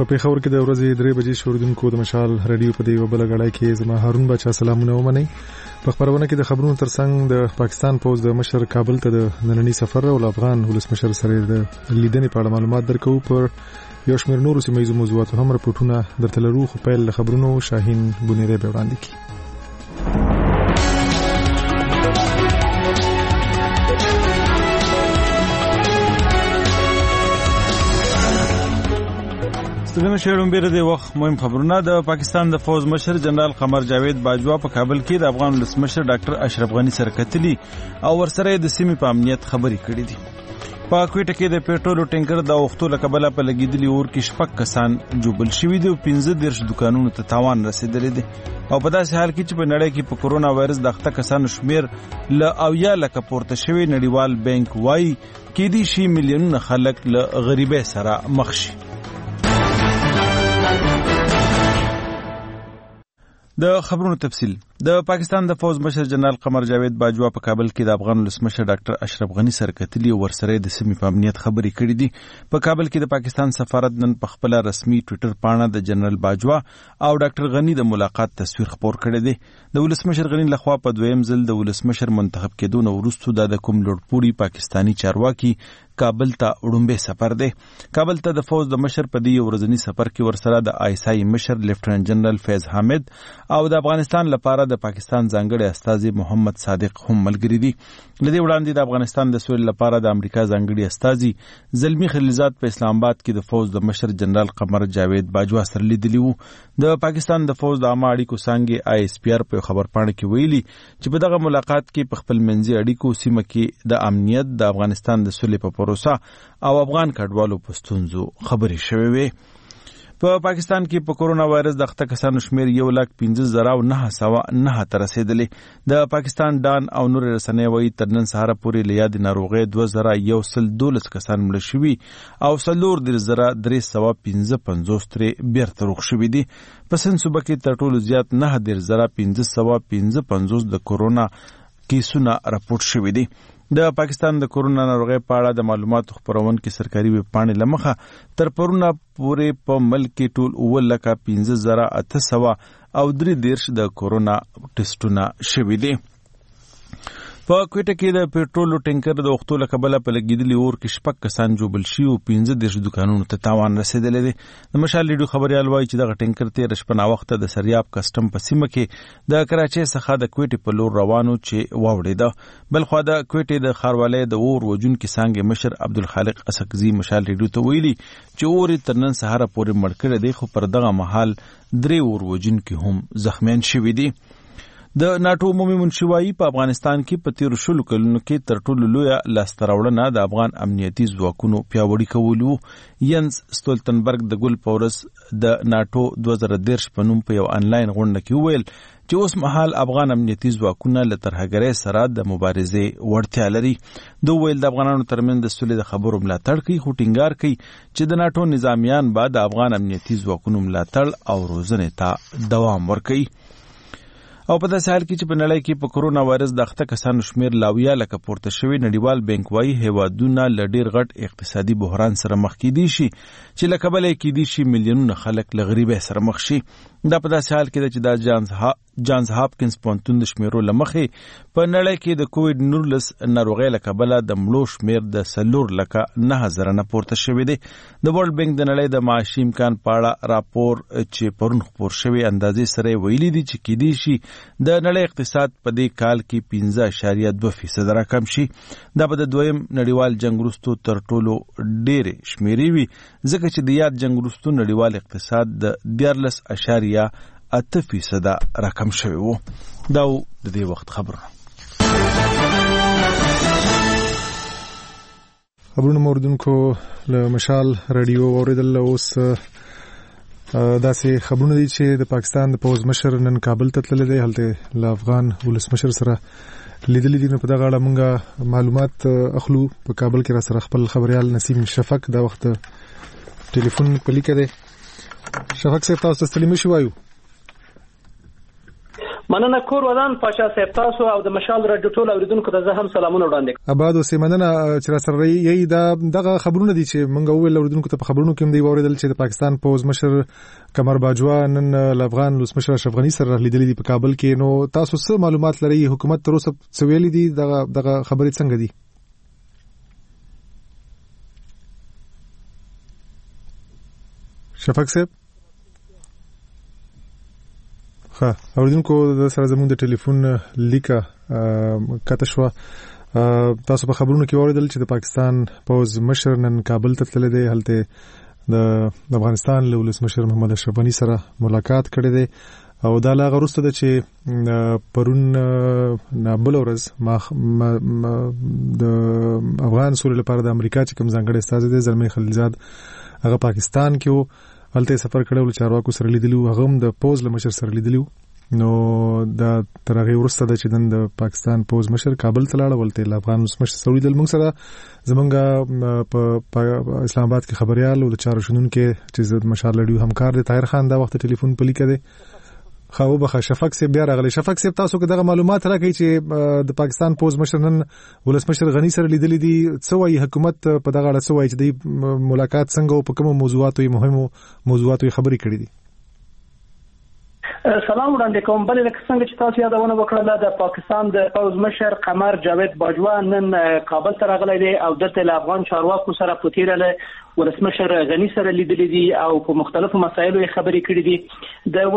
پیښور کې د ورځې 3 بجې شوردونکو د مشال رادیو په دی وبله غړای کې زما هارون بچا سلامونه ومني. په خبرونه کې د خبرونو ترڅنګ د پاکستان پوز د مشر کابل ته د نننی سفر او افغان ولسمشر سره د لیدنې په اړه معلومات درکو. پر یو شمېر نورو سیمه موضوعات هم رپورټونه درته لرو، خو پیل له خبرونو شاهین بنيره به وړاندې کی. ستنه شهرون بیره دی وخت مهم خبرونه. د پاکستان د فوز مشر جنرال قمر جاوید باجوا په کابل کې د افغان ولسمشر ډاکټر اشرف غنی سره کتلی او ورسره د سیمې په امنیت خبرې کړې دي. په کوټه کې د پېټرولو ټینکر د وختو لکبله په لګیدلی اور کې شپږ کسان جوبل شوي دي او 15 دکانونو ته تاوان رسیدلی دی. او په داسې حال کې چې په نړۍ کې په کورونا وایرس د اخته کسانو شمیر ل 70 لکه پورته شوی. نړیوال بانک وايي کې دي شي میلیونونه خلک له غریبۍ سره مخ شي. د خبرونو تفصیل. د پاکستان د فوز مشر جنرال قمر جاوید باجوا په کابل کې د افغان ولسمشر ډاکټر اشرف غنی سره کتلی او ورسره د سیمې په امنیت خبرې کړې دي. په کابل کې د پاکستان سفارت نن په خپل رسمي ټوئیټر پاڼه د جنرال باجوا او ډاکټر غنی د ملاقات تصویر خپور کړی دی. د ولسمشر غنی لخوا په دویم ځل د ولسمشر منتخب کېدو نه وروسته د کوم لوړپوړي پاکستانی چارواکي کابل ته وړاندې سفر دی. کابل ته د فوز د مشر په دی ورځنی سفر کې ورسره د آیسای مشر لیفټننټ جنرال فیض حامد او د افغانستان لپاره د پاکستان ځانګړي استازي محمد صادق هم ملګري دي. لدی وړاندې د افغانستان د سولې لپاره د امریکا ځانګړي استازي زلمی خلیلزاد په اسلام آباد کې د فوز د مشر جنرال قمر جاوید باجوا سره لیدلی وو. د پاکستان د فوز د عامه اړیکو څانګې ISPR په خبرپاڼه کې ویلي چې په دغه ملاقات کې په خپل منځي اړیکو سیمه کې د امنیت د افغانستان د سولې په پروسه او افغان کډوالو په ستونزو خبرې شوې وې. په پاکستان کې په کورونا وایرس د اخته کسانو شمیر 1,15,909 ته رسیدلی. د پاکستان ډان او نور رسنۍ وایي تر نن سهار پورې له یادې ناروغۍ 2,112 کسان مړه شوي او 4,355 ترې بیرته روغ شوي دي. په سند صوبه کې تر ټولو زیات 9,555 د کورونا کیسونه راپورټ شوي دي. د پاکستان د کورونا ناروغۍ په اړه د معلوماتو خپرونکو سرکاري ویب پاڼې لمخه تر پرونه پورې په ملک کې ټول 15,833 د کورونا ټیسټونه شوي دي. په کوټه کې د پېټرولو ټینکر د وختو لکبله په لګیدلی اور کې شپږ کسان جوبل شي او 15 دکانونو ته تاوان رسیدلی دی. د مشال ریډیو خبريال وایي چې دغه ټینکر تیر شپه نا وخت د سریاب کسټم په سیمه کې د کراچۍ څخه د کوټې په لور روانو چې واوړېده. بل خو د کوټې د ښاروالۍ د اور وجونکي څانګې مشر عبدالخالق اسکزي مشال ریډیو ته ویلي چې اور تر نن سهار پورې مړ کړی دی، خو پر دغه مهال 3 اور وجونکي هم زخمیان شوي دي. د ناټو عمومي منشي په افغانستان کې په تیر شلو کلونو کې تر ټولو لویه لاسته راوړنه د افغان امنیتي ځواکونو پیاوړي کول وو. ینس ستولتنبرګ د ګل پورس د ناټو 2013 په نوم په یو انلاین غونډه کې وویل چې اوس مهال افغان امنیتي ځواکونه له ترهګرۍ سره د مبارزې وړتیا لري. دوی ویل د افغانانو ترمنځ د سولې د خبرو ملاتړ کوي، خو ټینګار کوي چې د ناټو نظامیان به د افغان امنیتي ځواکونو ملاتړ او روزنې ته دوام ورکوي. او په داسې حال کې چې په نړۍ کې په کورونا وایرس د اخته کسانو شمیر 70 لکه پورته شوی. نړیوال بانک وايي هیوادونه له ډیر غټ اقتصادي بحران سره مخ کېدي شي چې له کبله کېدي شي میلیونونه خلک له غریبۍ سره مخ شي. دا په داسې حال کې چې د جانز هاپکینز پونتون د شمیرو لمخې په نړۍ کې د کووډ-19 ناروغۍ له کبله د مړو شمیر د 4,09,000 نه پورته شوی دی. د ورلد بانک د نړۍ د معاشي امکان په اړه راپور چې پرون خپور شوی اندازې سره ویلي دي چې کېدی شي د نړۍ اقتصاد په دې کال کې 15.2% راکم شي. دا به د دویم نړیوال جنگ وروسته تر ټولو ډېرې شمیرې وي، ځکه چې د یاد جنگ وروسته نړیوال اقتصاد د 14.8% راکم شوی وو. دا د دې وخت خبرونه موردونکو له مشال رادیو اوریدل. اوس داسې خبرونه دي چې د پاکستان د پوز مشر نن کابل ته تللی دی، هلته له افغان ولسمشر سره لیدلی دي. نو په دغه اړه مونږ معلومات اخلو. په کابل کې را سره خپل خبريال نسیم شفق دا وخت ټلیفون په لیکه دی. شفق صاحب تاسو ستړي مشو وایو؟ ما مننه کور ودان پاشا صاحب تاسو او د مشال رادیو ټول اوریدونکو ته زه هم سلامونه وړاندې آباد اوسې مننه چې را سره یې دغه خبرونه دي چې موږ وویل اوریدونکو ته په خبرونو کې هم دی اوریدل چې د پاکستان پوز مشر قمر باجوا نن افغان ولسمشر اشرف غنی سره لیدلې دي په کابل کې. نو تاسو څه معلومات لرئ حکومت تر اوسه څه ویلي دي دغه خبرې څنګه دي؟ شفق صاحب ها اوریدونکو د سره زموږ د ټلیفون لیکه کته شو. تاسو په خبرونو کې اوریدل چې د پاکستان پوز مشر نن کابل ته تللی دی، هلته د افغانستان له ولسمشر محمد اشرف غنی سره ملاقات کړی دی او دا لا غوښته ده چې پرون بل ورځ د افغان سولې لپاره د امریکا چې کوم ځانګړی استازی دی زلمی خلیلزاد هغه پاکستان کې و، هلته سفر کړو، چارواکو سره لیدلو، هغه هم د پوز له مشر سره لیدلو. نو دا تر هغه وروسته د چې د پاکستان پوز مشر کابل ته لاړ، ولته افغان مشر سره لیدل. موږ سره زمونږ په اسلام آباد کې خبريال او د چارو شنونکو چې د مشال لړیو همکار دی طاهر خان دا وخت ټلیفون په لیکه دی. خو به شفق سے بیا راغلی. شفق سے تاسو کې دغه معلومات راکړي چې د پاکستان پوز مشر نن ولسمشر غنی سره لیدلې دي، څه وايي حکومت په دغه اړه، څه وايي چې د ملاقات څنګه او په کومو موضوعاتو مهمو موضوعاتو خبرې کړې دي؟ سلام وړاندې کوم. بل لکه څنګه چې تاسو یادونه وکړه د پاکستان د پوز مشر قمر جاوید باجوا نن کابل ته راغلی دی او دلته له افغان چارواکو سره په تیره ولسمشر غنی سره لیدلې دي او په مختلفو مسایلو خبرې کړې دي. د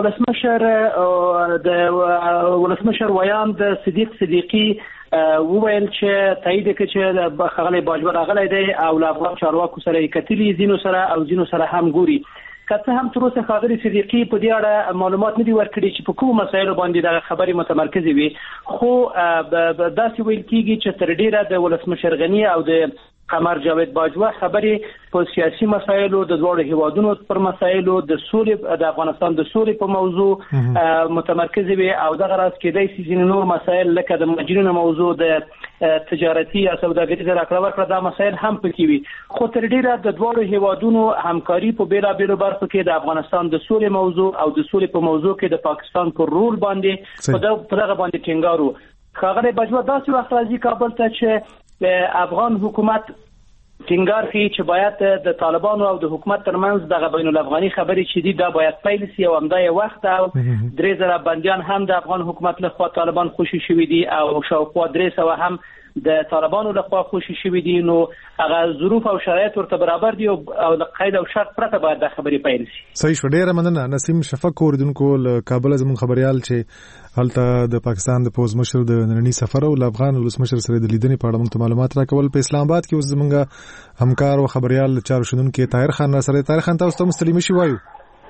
ولسمشر ویان د صدیقی وویل چې تایید کړي چې خغلی باجوا راغلی دی او له افغان چارواکو سره کتلي، زینو سره هم ګوري. کته هم تر اوسه خاغلی صدیقی په دې اړه معلومات نه دي ورکړي چې په کومو مسایلو باندې د خبرې متمرکز وي، خو داسې ویل کیږي چې تر ډیره د ولسمشر غنی او د قمر جاوید باجوا خبرې په سیاسي مسایلو، د دوړو هیوادونو پر مسایلو، د سولې د افغانستان د سولې په موضوع متمرکز وي او دغه راز کېدای شي چې نور مسایل لکه د مهاجرینو موضوع، د تجارتي یا سوداګریزه راکړه ورکړه دا مسایل هم پکې وي. خو تر ډیره د دوړو هیوادونو همکاري په بیلابیلو برخو کې د افغانستان د سولې موضوع او د سولې په موضوع کې د پاکستان پر رول باندې په دغه باندې ټینګارو. خاغلی باجوا داسې وخت راځي کابل ته چې افغان حکومت ټینګار کوي چې باید د طالبانو او د حکومت ترمنځ دغه بین الافغاني خبرې چې دي دا باید پیل شي او همدا یو وخت او 3000 بندیان هم د افغان حکومت له خوا طالبان خوشي شوي دي او شاوخوا 300 هم د طالبانو له خوا خوشي شوي دي. نو هغه ظروف او شرایط ورته برابر دي او د قید او شرط پرته باید د خبرې پیل شي. صحیح شو. ډیره مننه نسیم شفق اوریدونکو له کابل زموږ خبريال چې هلته د پاکستان د پوز مشر د نننی سفر او افغان ولسمشر سره د لیدنې په اړه موږ معلومات راکول. په اسلام آباد کې اوس زموږ همکار او خبريال چارو شنونکو طاهر خان سره. طاهر خان تاسو ته مستلیم شي وایو.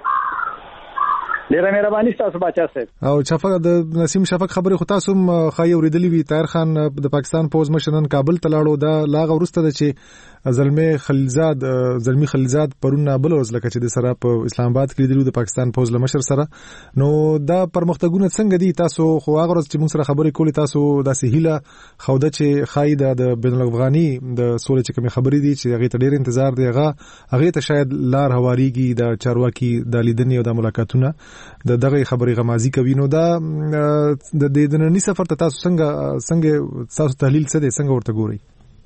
ډیره مهرباني تاسو بچا صاحب. او شفق د نسیم شفق خبره خو تاسو خای اوریدلې وی. طاهر خان د پاکستان پوز مشر نن کابل ته لاړو، دا لاغه ورسته ده چې زلمی خلیلزاد پرون بل ورځ لکه چې د سره په اسلام آباد کې لیدلو د پاکستان پوز مشر سره. نو دا پرمختګونه څنګه دي؟ تاسو خو هغه ورځ چې موږ سره خبرې کولې تاسو داسې هیله خوده چې خای د بین الافغاني د سولې چې کوم خبرې دي چې هغه ته ډیر انتظار دی، هغه ته شاید لار هواریږي د چارواکي د لیدنې او د ملاقاتونو د دغه خبرې غمازي کوي. نو دا د نننی سفر ته تاسو څنګه تاسو تحلیل څه دی، څنګه ورته ګورئ؟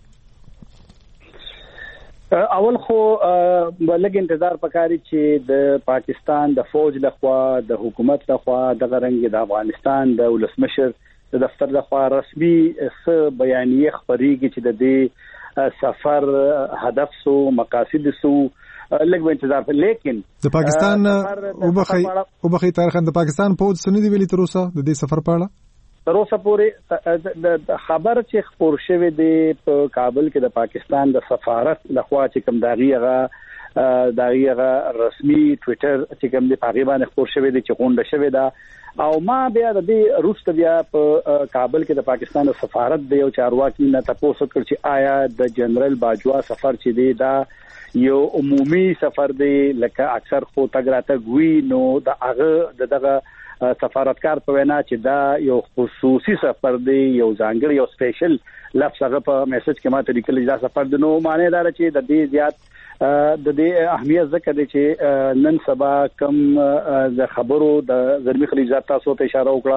اول خو بلګ انتظار پکاري چې د پاکستان د فوج لخوا د حکومت لخوا د غرنګ د افغانستان د ولسمشر د دفتر لخوا رسمي څه بیانیه خبريږي چې د دې سفر هدف سو مقاصد سو لګ انتظار. لیکن د پاکستان او بخي تاریخ د پاکستان فوج سندي ویلي تر اوسه د دې سفر په اړه تر اوسه پورې د خبر چې خبر شوه د کابل کې د پاکستان د سفارت لخوا چې کوم داغیغه رسمي ټوئیټر چې کوم د پاغيبان خبر شوه د چې غونډه شوه دا او ما بیا د دې روس ته بیا په کابل کې د پاکستان د سفارت د یو چارواکي نه تاسو کړ چې آیا د جنرال باجوا سفر چې دی دا یو عمومي سفر دی لکه اکثر خو تګراته وی نو دغه سفارتکار په وینا چې دا یو خصوصي سفر دی، یو ځانګړی یو سپیشل لفظ هغه په میسج کې ماته لیکل دا سفر دی. نو معنی دا چې د دې زیات د دې اهمیت ذکر دی چې نن سبا کم د خبرو د زلمی خلیلزاد تاسو ته اشاره وکړه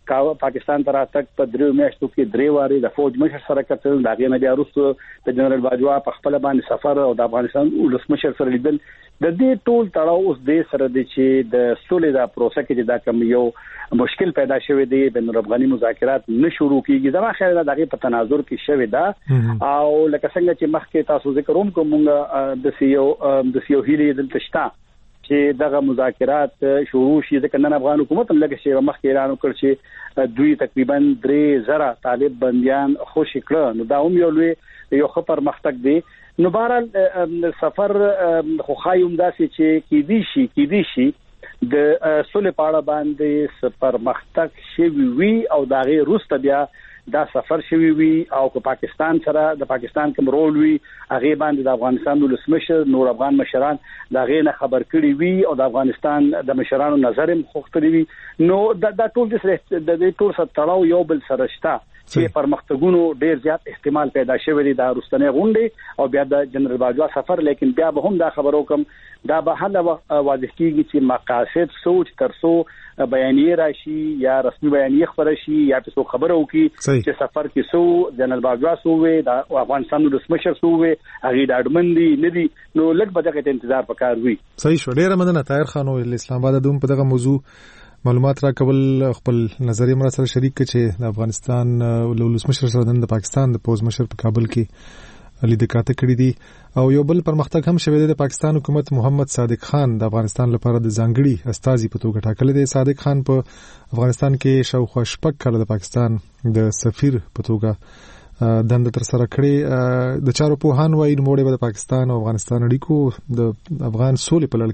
پاکستان ته راتګ په 3 میاشتو کې 3 واره د فوج مشر سره کتل، دا غي نه بیا وروسته د جنرال باجوا په خپل باندې سفر او د افغانستان ولسمشر سره لیدل. د دې ټول تړاو اوس د سره د چې د سولې دا پروسه کې دا کوم یو مشکل پیدا شوی دی، بین الافغاني مذاکرات نه شروع کیږي. دا خیر دغه په تناظر کې شوی دا او لکه څنګه چې مخکې تاسو ذکر کوم د سیو هیلې دلته شته چې دغه مذاکرات شروع شي. ځکه نن افغان حکومت هم لکه چې مخکې اعلان وکړ چې دوی تقریبا 3,000 طالب بنديان خوشی کړه، نو دا هم یو خبر مختک دی. نو بهرحال سفر خو خايوم داسې چې کېدی شي د سولې په اړه باندې سفر مختک شوی وي او دا غي روسته بیا دا سفر شوی وي او که پاکستان سره د پاکستان کوم رول وي هغه باندې د افغانستان ولسمشر نور افغان مشران دا غي نه خبر کړي وي او د افغانستان د مشرانو نظر هم خوښتري وي. نو دا ټول د ټول سره تړاو یو بل سره شته چې پرمختګونو ډیر زیات احتمال پیدا شوی دی د روسنه غونډې او بیا د جنرال باجوا سفر. لیکن بیا به هم دا خبرو کوم دا به حل واضح کیږي چې مقاصد سوچ ترسو بیانیه راشي یا رسمي بیانیه خبره شي یا په خبرو کې چې سفر کې سو جنرال باجوا سو وي د افغانستان د مشر سو وي هغه د اډمندي ندي. نو لږ به دغه انتظار وکړ وي. صحیح شو. ډیر مننه طاهر خان او اسلام آباد دوم په دغه موضوع معلومات را کول خپل نظریه مر سره شریک کړي چې د افغانستان ولسمشر سره د پاکستان د پوز مشر په کابل کې لیدل کاته کړی دي او یو بل پرمختګ هم شوی دی. د پاکستان حکومت محمد صادق خان د افغانستان لپاره د ځانګړي استازي په توګه ټاکل دی. صادق خان په افغانستان کې شاوخوا شپږ کاله د پاکستان د سفیر په توګه دنده تر سره کړې. د چارو پوهان وایي نوموړی به د پاکستان او افغانستان اړیکو د افغان سولې په لړ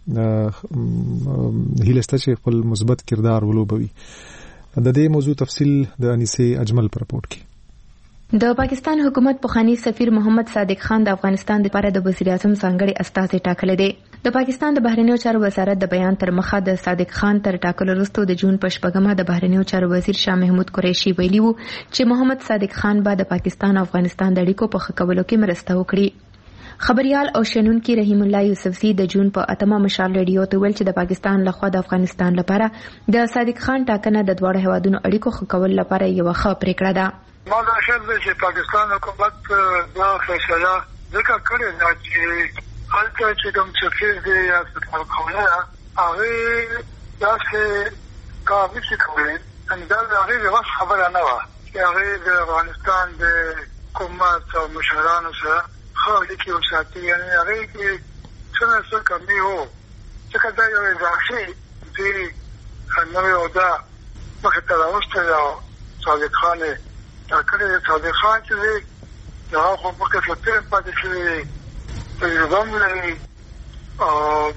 کې هیلسته چې خپل مثبت کردار ولوبوي. د دې موضوع تفصیل د انیسه اجمل پر رپورټ کې. د پاکستان حکومت پخوانی سفیر محمد صادق خان د افغانستان لپاره د وزیر اعظم څنګه استازي ټاکل دي. د پاکستان د بهرنیو چارو وزارت د بیان تر مخه د صادق خان تر ټاکلو وروسته د جون په شپږمه د بهرنیو چارو وزیر شاه محمود قریشي ویلي وو چې محمد صادق خان به د پاکستان او افغانستان د اړیکو په ښه کولو کې مرسته وکړي. خبريال او شنونکي رحیم الله یوسفزي د جون په 8مه مشال ریډیو ته ویل چې د پاکستان لخوا د افغانستان لپاره د صادق خان ټاکنه د دوه هیوادونو اړیکو ښه کول لپاره یو ښه پریکړه ده. ما دا شرط دی چې پاکستان حکومت دا فیصله ځکه کړې ده چې هلته چې کوم سفیر دی یا سفارتخانه هغه داسې کار نشي کولی. دا د هغې د وس خبره نه وه چې هغې د افغانستان د حکومت او مشرانو سره ښه اړیکې وساتي. یعنې هغې کې څه نه څه کمي وو ځکه دا یو اضافي دې نوې عهده مخې ته راوستې ده او صادق خان ټاکلی دی. صادق خان چې دی هغه خو مخکې سفیر پاتې شوی دی، تجربه هم لري او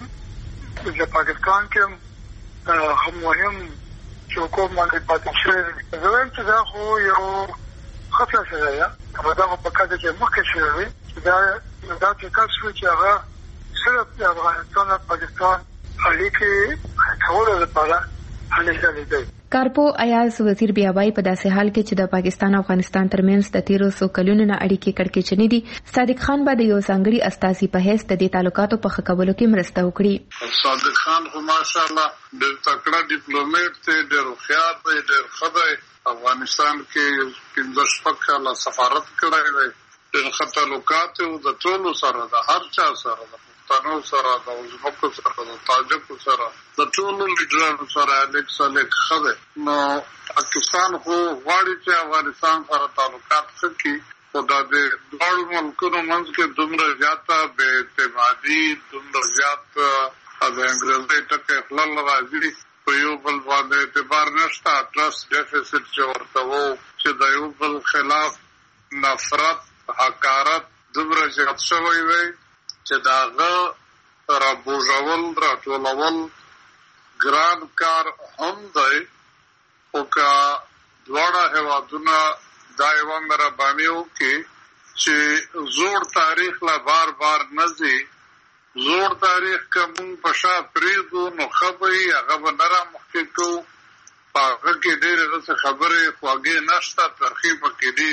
د پاکستان کې هم مهم چوکو باندې پاتې شوی دی. زه وایم چې دا خو یو ښه فیصله ده. همدا خو په کار کې مخکې شوی وي چې دا فکر شوی چې هغه صرف د افغانستان او پاکستان اړیکې کولو لپاره هلې ځلې دی. کارپو ایاز وزیر بیا وايي په داسې حال کې چې د پاکستان او افغانستان ترمنځ د 1300 کلونو نه اړیکې کړکېچنې دي، صادق خان به د یو ځانګړي استازي په حیث د دې تعلقاتو په ښه کولو کې مرسته وکړي. صادق خان خو ماشاءالله ډېر تکړه ډیپلوماټ دی، ډېر هوښیار دی، ډېر ښه دی. افغانستان کې 15 کاله سفارت کړی دی، ډېر ښه تعلقات یې د ټولو سره د هر چا سره د پښتنو سره د ازبکو سره د تاجکو سره د ټولو لیډرانو سره الیک ښه دی. نو پاکستان خو غواړي چې افغانستان سره تعلقات ښه کړي، خو دا د دواړو ملکونو منځ کې دومره زیاته بې اعتمادي، دومره زیات د انګریزۍ ټکی خلل راځي، په یو بل باندې اعتبار نشته. ټرست ډیفیسټ چې ورته وو چې د یو بل خلاف نفرت، حقارت دومره زیات شوی وی چې د هغه رابوژول، راټولول ګران کار هم دی. خو که دواړه هېوادونه دا یوه مهرباني وکړي چې زوړ تاریخ لا بار بار نه ځي، زوړ تاریخ که مونږ په شا پرېږدو نو ښه به وي، هغه به نه رامخکې کوو. په هغه کې ډېرې داسې خبرې خوږې نشته، ترخې پکې ډېرې دي.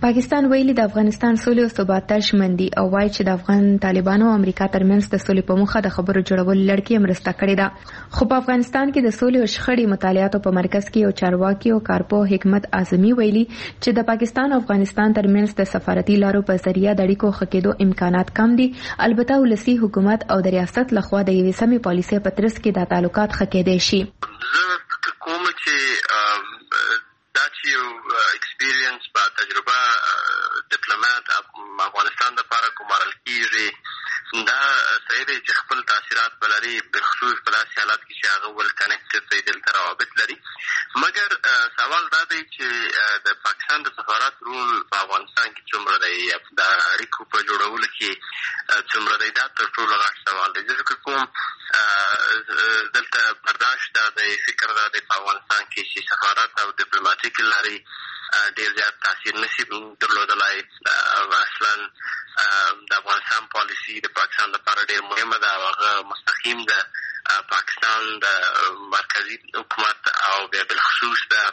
پاکستان ویلي د افغانستان سولې او ثبات ژمن دي او وایي چې د افغان طالبانو او امریکا ترمنځ د سولې په موخه د خبرو جوړولو لړۍ مرسته کړې ده. خو په افغانستان کې د سولې او شخړې مطالعاتو په مرکز کې یو چارواکي او کارپوه حکمت اعظمي ویلي چې د پاکستان او افغانستان ترمنځ د سفارتي لارو په ذریعہ د اړیکو ښه کېدو امکانات کم دي. البته ولسي حکومت او د ریاست لخوا د یوې سمې پالیسۍ په ترڅ کې د تعلقات ښه کېدای شي. کوم چې دا چې یو ایکسپیرینس با تجربه ډیپلوماټ افغانستان لپاره ګمارل کیږي دا صحیح دی چې خپل تاثیرات بلري بخصوص په داسې حالات کې چې هغه ول کنیکټډ دی دلته روابط لري. مګر سوال دا دی چې د پاکستان د سفارت رول په افغانستان کې څومره دی د اړیکو په جوړولو کې څومره دی دا تر ټولو غټ سوال دی. زه فکر کوم دلته برداشت دا دی فکر دا دی په افغانستان کې چې سفارت او ډیپلوماټیک لارې ډېر زیات تاثیر نشي درلودلی. اصلا د افغانستان پالیسي د پاکستان لپاره ډېر مهمه ده او هغه مستقیم ده. پاکستان د مرکزي حکومت او بیا بالخصوص د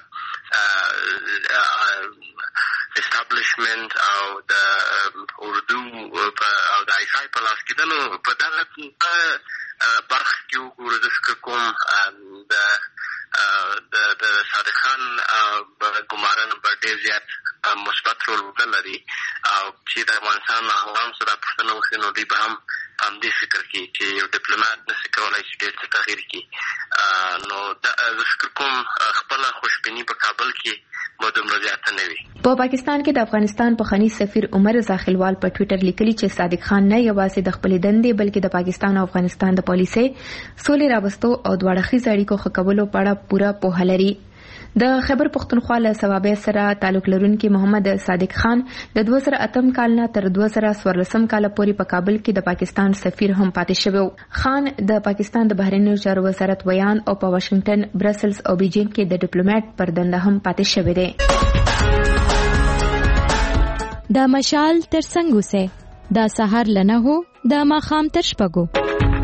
اسټابلیشمنت او د اردو او د آیسای په لاس کېدلو په دغه برخه کې وګورو. زه فکر کوم د صادق خان ګمارنه به ډېر زیات مثبت رول لري او چې د افغانستان عوام سره پوښتنه وکړي نو دوی به هم همدې فکر کوي چې یو ډیپلوماټ نشي کولی چې ډېر څه تغییر کړي. نو زه فکر کوم خپله خوشبیني په کابل کې به دومره زیاته نه وي. په پاکستان کې د افغانستان پخوانی سفیر عمر رضا خلیلوال په ټویټر لیکلي چې صادق خان نه یوازې د خپلې دندې بلکې د پاکستان او افغانستان د پالیسۍ سولې راوستو او دواړه اړخیزو اړیکو ښه کولو په اړه پوره پوهه لري. د خیبر پختونخوا له صوابۍ سره تعلق لرونکي محمد صادق خان د 2008 کال نه تر 2014 کال پورې په کابل کې د پاکستان سفیر هم پاتې شوی. خان د پاکستان د بهرنیو چارو وزارت ویان او په واشنگټن، برسلز او بیجینګ کې د ډیپلوماټ پر دنده هم پاتې شوی دی. د مشال تر څنګ اوسه د سحر لنه هو د ماخام تر شپږو.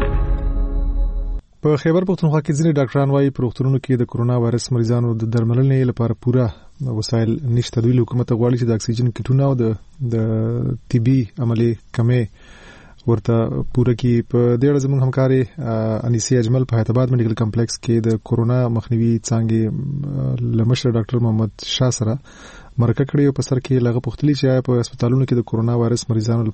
په خیبر پختونخوا کې ځینې ډاکټران وايي په روغتونونو کې د کرونا وایرس مریضانو د درملنې لپاره پوره وسایل نشته. دوی حکومت غواړي چې د اکسیجن کټونه او د طبي عملي کمې ورته پوره کړي. په دې اړه زموږ همکارې انیسي اجمل په حیدرآباد میډیکل کمپلیکس کې د کرونا مخنیوي څانګې له مشر ډاکټر محمد شاه سره مرکه کړې او په سر کې لغه پوښتلي چې په هسپتالونو کې د کرونا وایرس مریضانو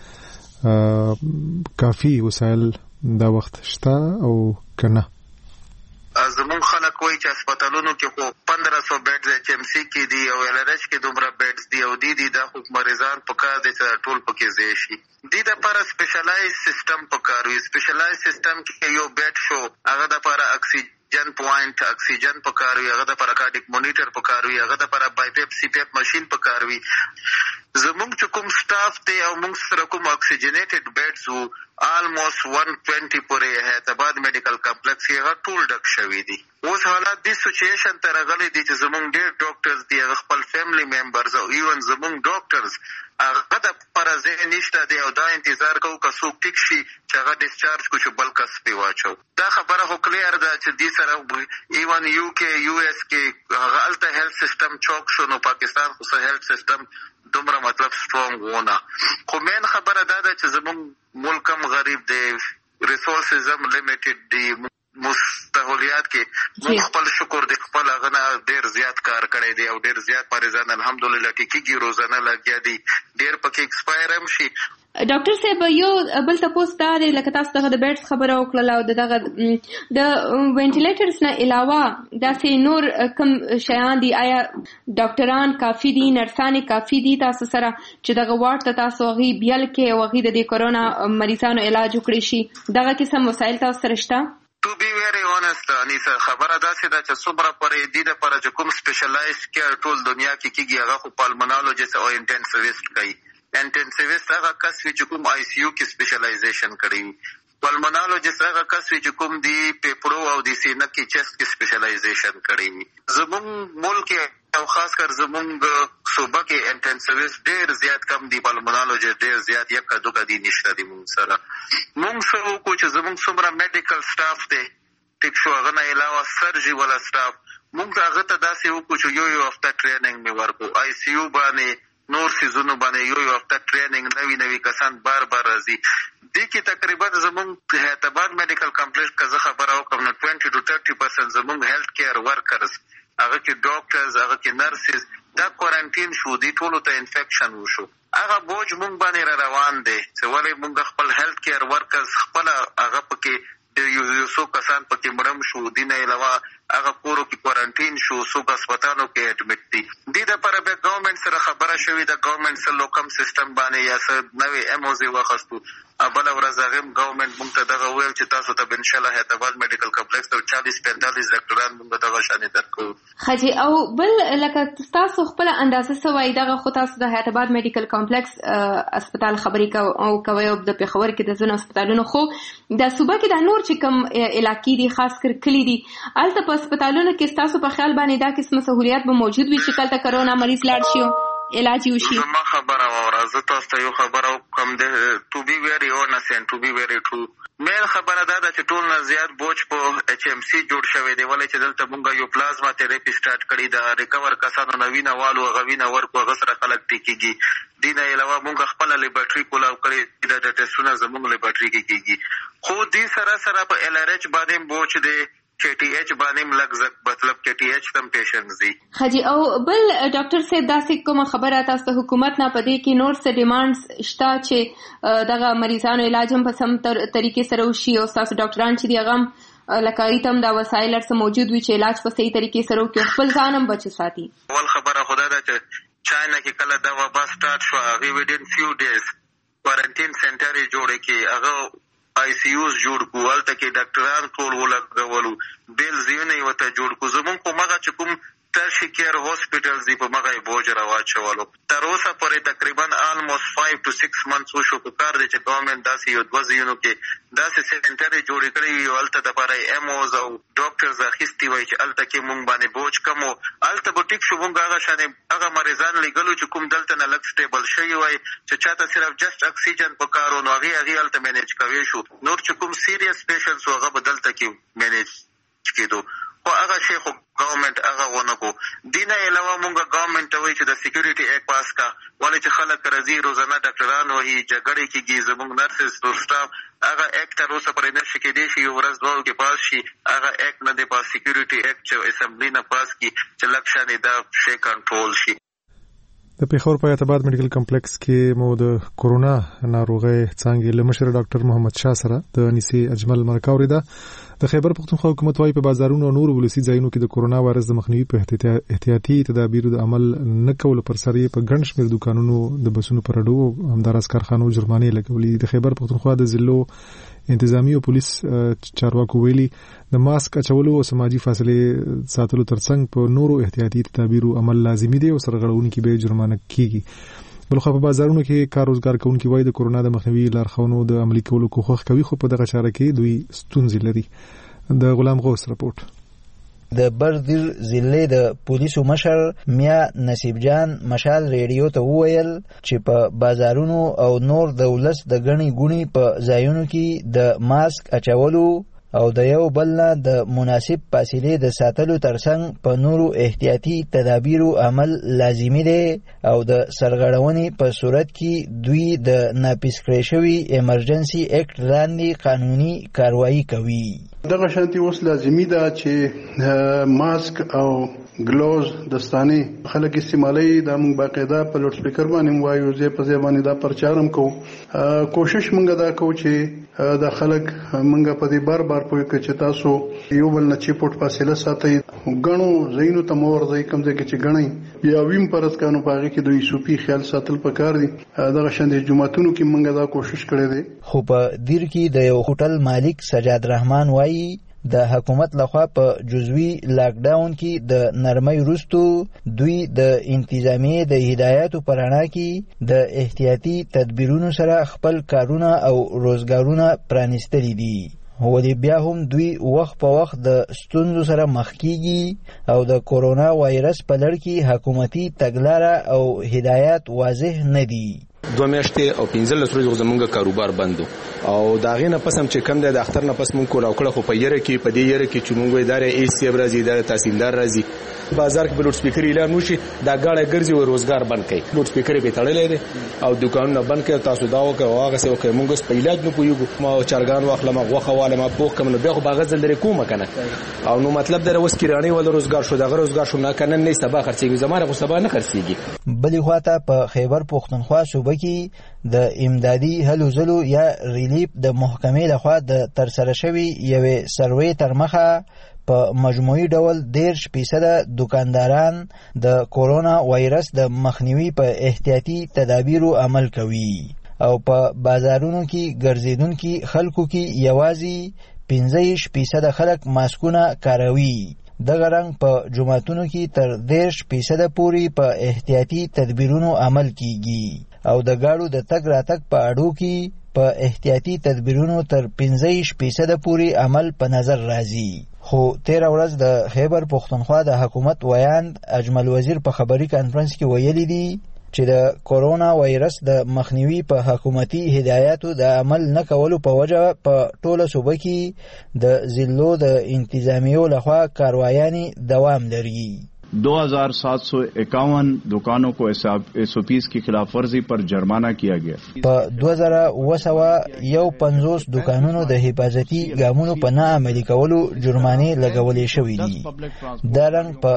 لپاره کافي وسایل دا وخت شته او کنه. زمون خلک وایي چې هسپتالونو کې خو 1500 بیډز ایچ ام سی کې دي او ال ار ایچ کې دومره بیډز دي او دي دا خو مریضان په کار دي چې ټول پکې ځای شي. دې لپاره سپیشلایز سیستم پکار وي. سپیشلایز سیستم کې یو بیډ شو هغه د لپاره اکسیجن پوینټ اکسیجن پکار وي، هغه د لپاره کارډیک مانیټر پکار وي، هغه د لپاره بای پیپ سی پیپ ماشين پکار وي. زمونږ چې کوم سټاف دی او موږ سره کوم اکسیجنیټډ بیډز وو almost 120 پورې حیدرآباد میډیکل کمپلیکس کې هغه ټول ډک شوي دي. اوس حالات دې سچویشن ته راغلي دي چې زمونږ ډېر ډاکټرز دي هغه خپل فیملی ممبرز او ایون زمونږ ډاکټرز هغه د لپاره ځای نشته دی او دا انتظار کوو که څوک ټیک شي چې هغه ډسچارج کړو چې بل کس پرې واچو. دا خبره خو کلیر ده چې دې سره ایون یو کې یو اس کې هغه هلته هیلث سیسټم چوک شو. نو پاکستان خو هیلث سیسټم دومره مطلب سټرونګ ونه. خو مین خبره دا ده چې زمونږ ملک هم غریب دی، ریسورسز هم لیمیټډ دي. مستحولیات کې موږ خپل شکر دی خپل هغه نه ډېر زیات کار کړی دی او ډېر زیات مریضان الحمدلله ټیکېږي روزانه لګیا دي. ډېر پکې ایکسپایر هم شي. ډاکټر صاحب یو بل تاسو ته د لکه تاسو ته د بیډز خبره وکړه او دغه د وینټیلیټرز نه علاوه داسې نور کوم شیان دي؟ آیا ډاکټران کافي دي، نرسان کافي دي تاسو سره چې دغه وارډ ته تاسو غي بیل کې او غي د کرونا مریضانو علاج وکړي شي؟ دغه قسم وسایل تاسو سره شته؟ To be very honest, انیسا خبره داسې ده چې څومره پرې دي د لپاره چې کوم سپیشلایز کیر ټول دنیا کې کېږي هغه خو پالمونالوجست او انټینسیویسټ کوي. انټینسیویسټ هغه کس وي چې کوم آی سی یو کې سپیشلایزیشن کړی وي. پالمونالوجست هغه کس وي چې کوم دی پیپرو او د سینه کې چست کې سپیشلایزیشن کړی وي. زموږ ملک او خاص کر زموږ صوبه کې انټینسیویسټ ډېر زیات کم دي، پالمونالوجست ډېر زیات یک دوه دي نشته دي موږ سره. موږ څه وکړو چې زموږ څومره میډیکل سټاف دی ټیک شو هغه نه علاوه سرجي والا سټاف موږ هغه ته داسې وکړو چې یو هفته ټریننګ مې ورکړو. آی سی یو باندې نور سيزونو باندې یو هفته ټریننګ نوي کسان بار راځي. دې کې تقریبا زموږ حیدرآباد میډیکل کمپلیکس که زه خبره وکړم نو 20 to 30% زموږ هیلث کیر ورکرز، هغه کې ډاکټرز، هغه کې نرسز دا کوارنټین شو، دي ټولو ته انفیکشن وشو. هغه بوج مونږ باندې روان دی چې ولې مونږ خپل هیلث کیر ورکرز خپل هغه پکې یو څو کسان پکې مړم شو، دینه علاوه هغه کورو کې کوارنټین شو، څوک هسپتالو کې اډمټ دي. دې دپاره بیا ګورنمنټ سره خبره شوې ده، ګورنمنټ سره لوکم سیسټم باندې یا څه نوې MOZ واخیستو. بله ورځ هغې هم ګورنمنټ مونږ ته دغه وویل چې تاسو ته به انشاءالله حیدرآباد میډیکل کمپلیکس ته 40-45 ډاکټران مونږ دغه شانې درکوو. حاجي او بل لکه تاسو خپله اندازه څه وایي دغه خو تاسو د حیدرآباد میډیکل کمپلیکس هسپتال خبرې کوئ او د پېښور کې د ځینو هسپتالونو، خو د صوبه کې د نور چې کوم علاقې دي خاص کر کلي دي هلته په هسپتالونو کې ستاسو په خیال باندې دا قسمه سهولیات به موجود وي چې کله ته کرونا مریض لاړ شي علاج وشي؟ زما خبره واوره، زه تاسو ته یو خبره وکړم ټو بي ویری اونس اینډ ټو بي ویری ټرو. مین خبره دا ده چې ټول نه زیات بوج په HMC جوړ شوی دی، ولې چې دلته مونږ یو پلازما تھراپي سٹارټ کړی ده. ریکور کسانو نه وینه والو هغه وینه ورکو، هغه سره خلک ټیکېږي. دې نه علاوه مونږ خپله لیبارټري کولاو کړې ده، د ټیسټونه زمونږ لیبارټري کې کېږي. خو دې سره په LRH باندې بوج دی، KTH باندې لږ مطلب KTH تم پیشنټس دي. حاجي او بل ډاکټر صاحب داسې کومه خبره تاسو ته حکومت نه پدې کې نور څه ډیمانډز شته چې دغه مریضانو علاج هم په سم طریقې سره وشي او تاسو ډاکټران چې دی هغه لکه ایتم دا وسایل سره موجود وي چې علاج په صحیح طریقې سره وکړي، خپل ځان هم بچ ساتي؟ اول خبره خدا ده چې چاینا کې کله دا وبا سٹارټ شو هغه within few days کوارنټین سنټر یې جوړ کړي، هغه ICUs جوړ کو، هلته کې ډاکټران ټول ولګولو، بیل ځایونه یې ورته جوړ کو. زمونږ په مغه چې کوم ترشي کیر هاسپټلز دي په مغه یې بوج راواچولو. تر اوسه پورې تقریبا almost 5 to 6 months وشو. په کار دی چې ګورنمنټ داسې یو 2 ځایونو کې داسې سنټر یې جوړې کړي وي هلته دپاره MOs او ډاکټرز اخیستي وای چې هلته کې مونږ باندې بوج کم و. هلته به ټیک شو، مونږ هغه شانې هغه مریضان لیږلو چې کوم دلته نه لږ سټیبل شوي وای چې چاته صرف جسټ اکسیجن په کار و، نو هغې هلته مینیج کوی شو. نور چې کوم سیریس پیشنټس و هغه به دلته کې مینیج کېدو. خو هغه شی خو ګورنمنټ هغه ونه کو. دې نه علاوه مونږ ګورنمنټ ته وایي چې د سیکیورټي ایکټ پاس کا، ولې چې خلک راځي روزانه ډاکټران وهي، جګړې کېږي، زموږ نرسز ټول سټاف، هغه ایکټ تر اوسه پورې نه شي کېدی شي یو ورځ دوه کې پاس شي. هغه ایکټ نه دی پاس، سیکیورټي ایکټ چې اسمبلی نه پاس کړي چې لږ شانې دا شی کنټرول شي. د پېښور په حیدرآباد میډیکل کمپلیکس کې مو د کورونا ناروغۍ څانګې له مشر ډاکټر محمد شاه سره د انیسي اجمل مرکه اورېده. د خیبر پختونخوا حکومت وايي په بازارونو او نورو ولسي ځایونو کې د کورونا وایرس د مخنیوي په احتیاطي تدابیرو د عمل نه کولو پر سر یې په ګڼ شمېر دوکانونو د بسونو پر اډو او همداراز کارخانو جرمانې لګولې. د خیبر پختونخوا د ضلعو انتظامی او پولیس چارواکو ویلي د ماسک اچولو او سماجی فاصلې ساتلو ترڅنګ په نورو احتیاطي تدابیرو عمل لازمي دی او سرغړونکي به جرمانه کیږي. بلخو په بازارونو کې کار روزګار کوونکي وایي د کورونا د مخنیوي لارښوونو د عملي کولو کوښښ کوي، خو په دغه چاره کې دوی ستونزې لري. د غلام غوث رپورټ. د بردیر ضلع د پولیسو مشر میا نصیب جان مشال ریډیو ته وویل چې په بازارونو او نور د ولس د غني ګونی په ځایونو کې د ماسک اچولو او د یو بل نه د مناسب فاصلې د ساتلو ترڅنګ په نورو احتیاطي تدابیرو عمل لازمي دی او د سرغړونې په صورت کې دوی د ناپیس کړی شوي ایمرجنسي ایکټ لاندې قانوني کاروایی کوي. دغه شانتي اوس لازمي ده چې ماسک او ګلوز دستانه خلک استعمالي، دا موږ باقاعده په لوډ سپیکر باندې وایو، زه په ځای باندې دا پرچارم کوو. کوشش موږ دا کوو چې دا خلک موږ په دې بار پوه کړي چې تاسو یو بل نه چې پټ فاصله ساتئ. غنو زینو ته مور ځای کوم ځای کې چې غنئ یا ویم پرد کانو پاغي کې دوی سوپی خیال ساتل پکار دي. دغه شاندې جمعتونو کې موږ دا کوشش کړی دی. خو په دیر کې د یو هوټل مالک سجاد رحمان وایي د حکومت لخوا په جزوي لاک ډاون کې د نرمۍ وروستو دوی د انتظامیې د هدایاتو په رڼا کې د احتیاطي تدبیرونو سره خپل کارونه او روزګارونه پرانیستلي دي. ولې بیا هم دوی وخت په وخت د ستونزو سره مخ کیږي او د کورونا وایرس په لړ کې حکومتي تګلاره او هدایات واضح نه دي. 2 میاشتې او 15 ورځې زمونږ کاروبار بندو او دا غینه پس هم چې کم دی د اختر نه پس مونږ کول او کړه خو په یره کې په دې یره کې چې مونږ ادارې ای سی برازي ادارې تحصیلدار راځي بازار کې بلوډ سپیکر اعلان وشي دا غاړه ګرځي او روزګار بند کړي لوډ سپیکر به تړلې دي او دکانونه بند کړي تاسو دا وکړه هغه څه وکړي مونږ په علاج نه پویګو ما چرګان واخله ما غوخه واله ما پوخ کوم نو به خو باغ ځل لري کومه کنه او نو مطلب در اوس کیرانی ول روزګار شو دا روزګار شو نه کنه نه سبا خرڅيږي زماره خو سبا نه خرڅيږي بلې خواته په خیبر پختونخوا صوبه کې د امدادي هلو زلو یا ریلیف د محکمې لخوا د ترسره شوی یوې سروې تر مخه په مجموعي ډول 10% دکانداران د کورونا وایرس د مخنیوي په احتیاطي تدابیرو عمل کوي او په بازارونو کې ګرځیدونکو خلکو کې یوازې 15% خلک ماسکونه کاروي دغه رنګ په جمعتونو کې تر 10% پورې په احتیاطي تدبیرونو عمل کیږي او د گاډو د تګ راتګ په اډو کې په احتیاطي تدبیرونو تر 15% پورې عمل په نظر راځي خو 13 ورځ د خیبر پختونخوا د حکومت ویاند اجمل وزیر په خبري کانفرنس کې ویلي دي چې د کورونا وایرس د مخنیوي په حکومتي هدایاتو د عمل نه کولو په وجه په ټوله صوبه کې د ضلعو د انتظامیو لخوا کاروایانې دوام لري 2751 दुकानों को SOPs की खिलाफ वर्जी पर जुर्माना किया गया په 2250 دکانونو د حفاظتي ګامونو په نه عملي کولو جرمانې لګولې شوې دي دا رنګ په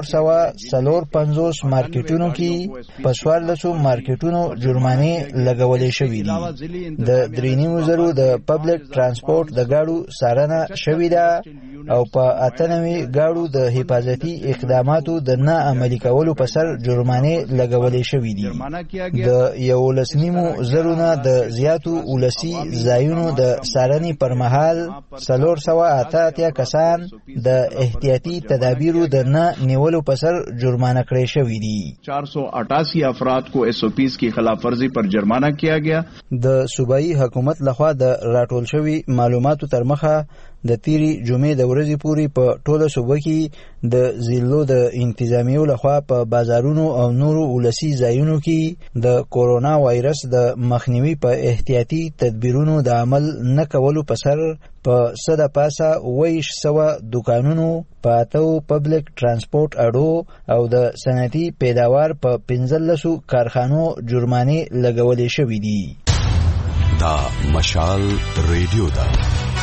450 مارکیټونو کې په 1400 مارکیټونو جرمانې لګولې شوې دي د 3.5 د پبلک ترانسپورت د گاډو سارنه شوې ده او په 98 گاډو د حفاظتي اقدامات د نه عملي کولو په سر جرمانې لګولې شوې دي د 11.5 نه د زیاتو ولسی ځایونو د سارنې پر مهال 488 کسان د احتیاطي تدابیرو د نه نیولو په سر جرمانه کړې شوې دي 488 افراد کو SOPs کی خلاف ورزی پر جرمانه کیا گیا د صوبایي حکومت لخوا د راټول شوی معلوماتو تر مخه د تیری جمعې د ورځې پورې په ټوله صوبه کې د ضلعو د انتظامیو لخوا په بازارونو او نورو ولسی ځایونو کې د کورونا وایرس د مخنیوي په احتیاطي تدبیرونو د عمل نه کولو په سر په 100 دکانونو په 8 پبلک ترانسپورت اډو او د صنعتي پیداوار په 15 کارخانو جرمانې لګولې شوې دي دا مشال ریډیو دا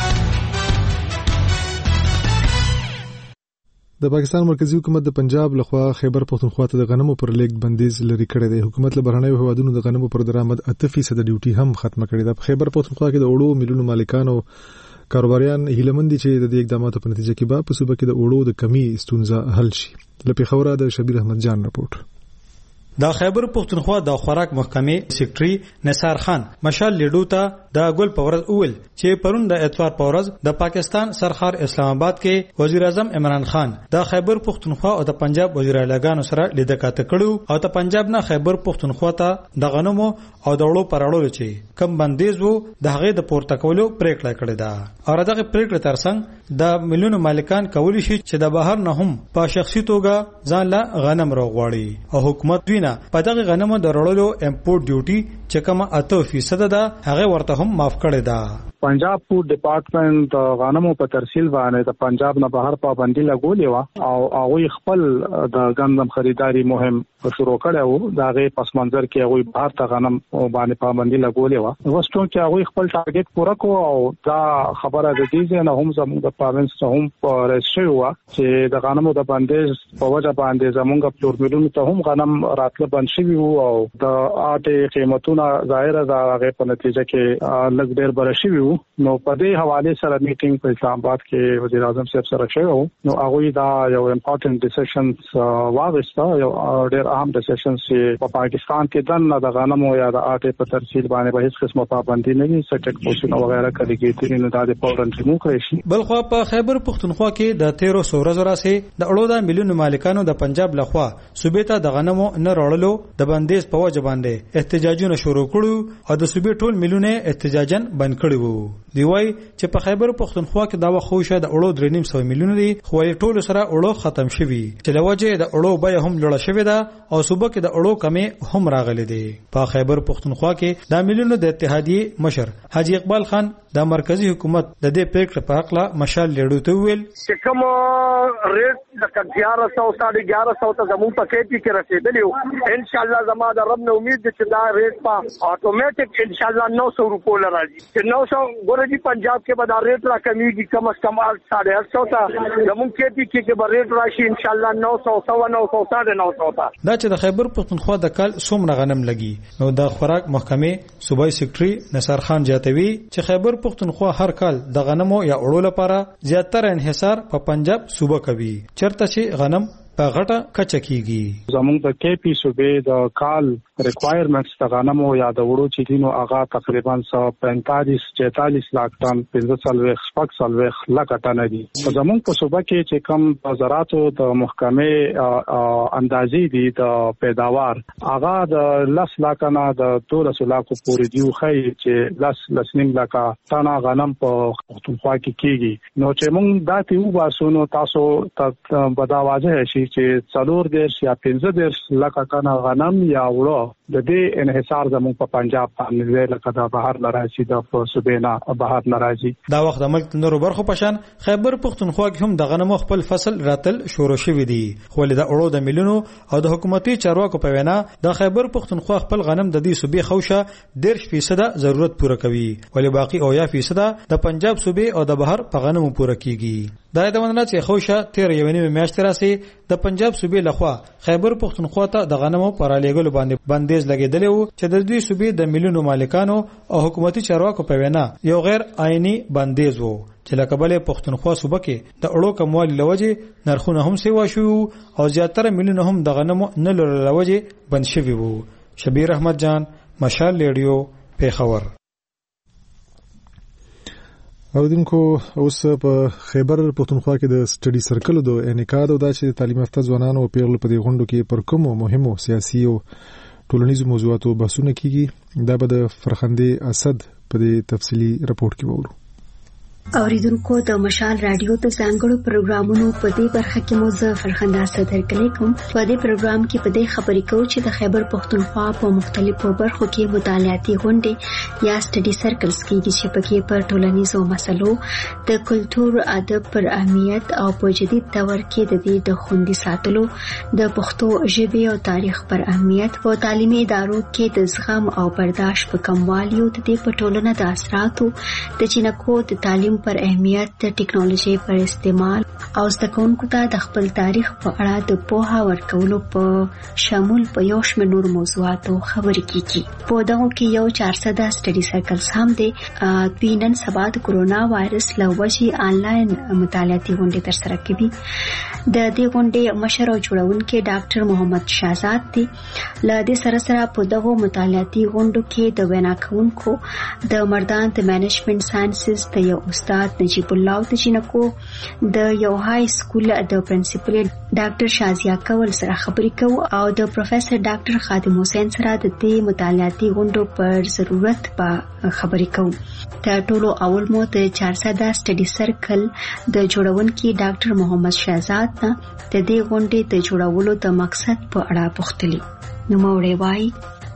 د پاکستان مرکزی حکومت د پنجاب لخوا خیبر پختونخوا ته د غنمو پر لیږد بندیز لري کړی دی حکومت له بهرنیو هیوادونو د غنمو پر درآمد 8% ډیوټي هم ختمه کړې ده په خیبر پختونخوا کې د اوړو میلونو مالکان او کاروباریان هیلمن دي چې د دې اقداماتو په نتیجه کې په صوبه کې د اوړو د کمی ستونزه حل شي له پیښوره د شبیر احمد جان رپورټ د خیبر پختونخوا د خوراک محکمې سیکریټري نثار خان مشال لیډو ته د ګل پورز اول چې پرون د اتوار پورز د پاکستان سرخار اسلام آباد کې وزیر اعظم عمران خان د خیبر پختونخوا او د پنجاب وزیر اعلیګانو سره لیدکاته کړو او د پنجاب نه خیبر پختونخوا ته د غنمو او د وړو پرړولو چې کم بندیز وو د هغه د پورته کولو پریکړه کړې ده او دغه پریکړه ترڅنګ د ملیونو مالکان کولی شي چې د بهر نه هم په شخصي توګه ځان له غنم راغواړي او حکومت دوی په دغه غنمو د وړلو امپورټ ډیوټي چې کومه 8% ده هغه ورته هم معاف کړی ده پنجاب فود ډپارټمنټ د غنمو په ترسیل باندې د پنجاب نه بهر پابندي لګولې و او هغه خپل د غنم خریداري مهم شروع کړو دا غي پس منظر کې هغه بهر ته غنم باندې پابندي لګولې و وستو چې هغه خپل ټارګټ پوره کو او دا خبره د دې نه هم زموږ د پروینس ته هم پرېښو و چې د غنمو د بندیز په وجه باندې زموږ پلور میلونو ته هم غنم راتله بند شوی وو او د آټې قیمتونه ظاهر ده هغه په نتیجه کې لږ ډېر برشي وو نو په دې حواله سره میټینګ په اسلام آباد کې وزیر اعظم صاحب سره شوی نو هغه دا یو امپورټنت ډیسیژنز واغسته یو ډېر اهم ډیسیژن چې په پاکستان کې د غنمو یا د آټې په ترسیل باندې به هیڅ قسمه پابندي نه وي سټک پوسټونه وغیرہ کړي کېږي نو دا د فورن ریموو کړی شي بلخو په خیبر پختونخوا کې د 1300 ورځې راځي د اړو د ملیونو مالکانو د پنجاب لخوا صوبې ته د غنمو نه وړلو د بندیز په وجه باندې احتجاجونه شروع کړو او د صوبې ټول ملیونه احتجاجن بند کړي وو دی وای چې په خیبر پښتونخوا کې دا وخوشه د اړو 3.5 میلیون دی خو ټول سره اړو ختم شوی چې لوجه د اړو بیا هم لړ شوی دا او صوبه کې د اړو کمی هم راغلي دي په خیبر پښتونخوا کې د میلیونو د اتحادیه مشر حاجی اقبال خان د مرکزی حکومت د دې پریکړه په اړه مشال لیډو ته ویل چې کوم ریټ د 1100 1150 ته زموږ په کې رسیدلی ان شاء الله زما د رب نه امید ده چې دا ریټ په اتوماتیک ان شاء الله 900 روپیه لراځي چې 900 ګورې پنجاب کې به دا ریټ را کمیږي کم از کم 850 ته زموږ کې به ریټ راشي ان شاء الله 900 900 900 دا چې د خیبر پښتونخوا د کال څومره غنم لګي نو د خوراک محکمې صوبایي سیکریټري نثار خان جاتوي چې خیبر پښتونخوا هر کال د غنمو یا اړو لپاره زیاتره انحصار په پنجاب صوبه کوي چرته چې غنم په غټه کچه کیږي زموږ د کې پی صوبې د کال ریکوایرمنټس د غنمو یا د وړو چې دینو هغه تقریبا 145 46 لک ټن 15 لک ټن دي زموږ په صوبه کې چې کم بازاراتو د محکمې اندازې دي د پیداوار هغه د 10 لک نه د 12 لک پورې دی خو چې 10 لک ټن غنم په پښتونخوا کې کیږي نو چې موږ دا تیو باسونو تاسو ته بداوازه شي چې 4 یا 15 لک ټن غنم یا وړو د دې انحصار زموږ په پنجاب باندې لکه د بهر ناراضي د صوبینا بهر ناراضي دا وخت د ملک نورو برخو پشان خیبر پښتونخوا کې هم د غنمو خپل فصل راتل شروع شوی دی خو له د اړو د میلیونو او د حکومتي چارواکو په وینا د خیبر پښتونخوا خپل غنم د دې صوبې خوشه 10% ضرورت پوره کوي ولی باقی 90% د پنجاب صوبې او د بهر په غنمو پوره کیږي دا د وننه چې خوشه 13 میاشتې راسي د پنجاب صوبې لخوا خیبر پښتونخوا ته د غنمو پرالېګلو باندې بندیز لګیدلی وو چې د دې صوبې د میلیونو مالکانو او حکومتي چارواکو په وینا یو غیر آئینی بندیز وو چې لکه بلې پښتونخوا صوبه کې د اړو کموالي لوجه نرخونه هم سیوا شو او زیاتره میلیونه هم د غنمو نه لوجه بند شوی وو شبیر احمد جان مشال ریډیو پیښور اوریدونکو اوس په خیبر پښتونخوا کې د سټډي سرکل د انعقاد او د تعلیم یافته ځوانانو او پیغلو په دې غونډو کې پر کومو مهمو سیاسي او ټولنیزو موضوعاتو بحثونه کیږي دا به د فرخندې اسد په دې تفصیلی رپورت کې وورو اوریدونکو د مشال رادیو د ځانګړو پروګرامونو په دې برخه کې مو زه فرخنده صدر کلیکم په دې پروګرام کې په دې خبرې کوم چې د خیبر پښتونخوا په مختلفو برخو کې مطالعاتي غونډې یا سټډي سرکلز کېږي چې پکې پر ټولنیزو مسلو د کلچر ادب پر اهمیت او په جدید دور کې د دې د خوندي ساتلو د پښتو ژبې او تاریخ پر اهمیت په تعلیمي ادارو کې د زغم او برداشت په کموالي او د دې په ټولنه د اثراتو د جنکو د تعلیم پر اهمیت د ټیکنالوژي پر استعمال او زدهکونکو ته د خپل تاریخ په اړه د پوهه ورکولو په شامل په یو شمېر نور موضوعاتو خبرې کیږي په دغه کې یو 400 سټډي سرکلز هم دي نن سبا د کورونا وایرس له وجې آنلاین مطالعاتي غونډې ترسره کوي د دې غونډې مشر او جوړونکي ډاکټر محمد شهزاد دي له دې سره په دغه مطالعاتي غونډو کې د وینا کوونکو د مردان د مینجمنت ساينسز د یو استاد نجیب الله د جنکو د یو های سکول د پرنسپل ډاکټر شازیا کول سره خبرې کوو او د پروفیسور ډاکټر خادم حسین سره د دې مطالعاتي غونډو پر ضرورت په خبرې کوو تر ټولو اول مو د 400 سټډي سرکل د جوړونکي ډاکټر محمد شهزاد نه د دې غونډې د جوړولو د مقصد په اړه پوښتلي نو مورې وایي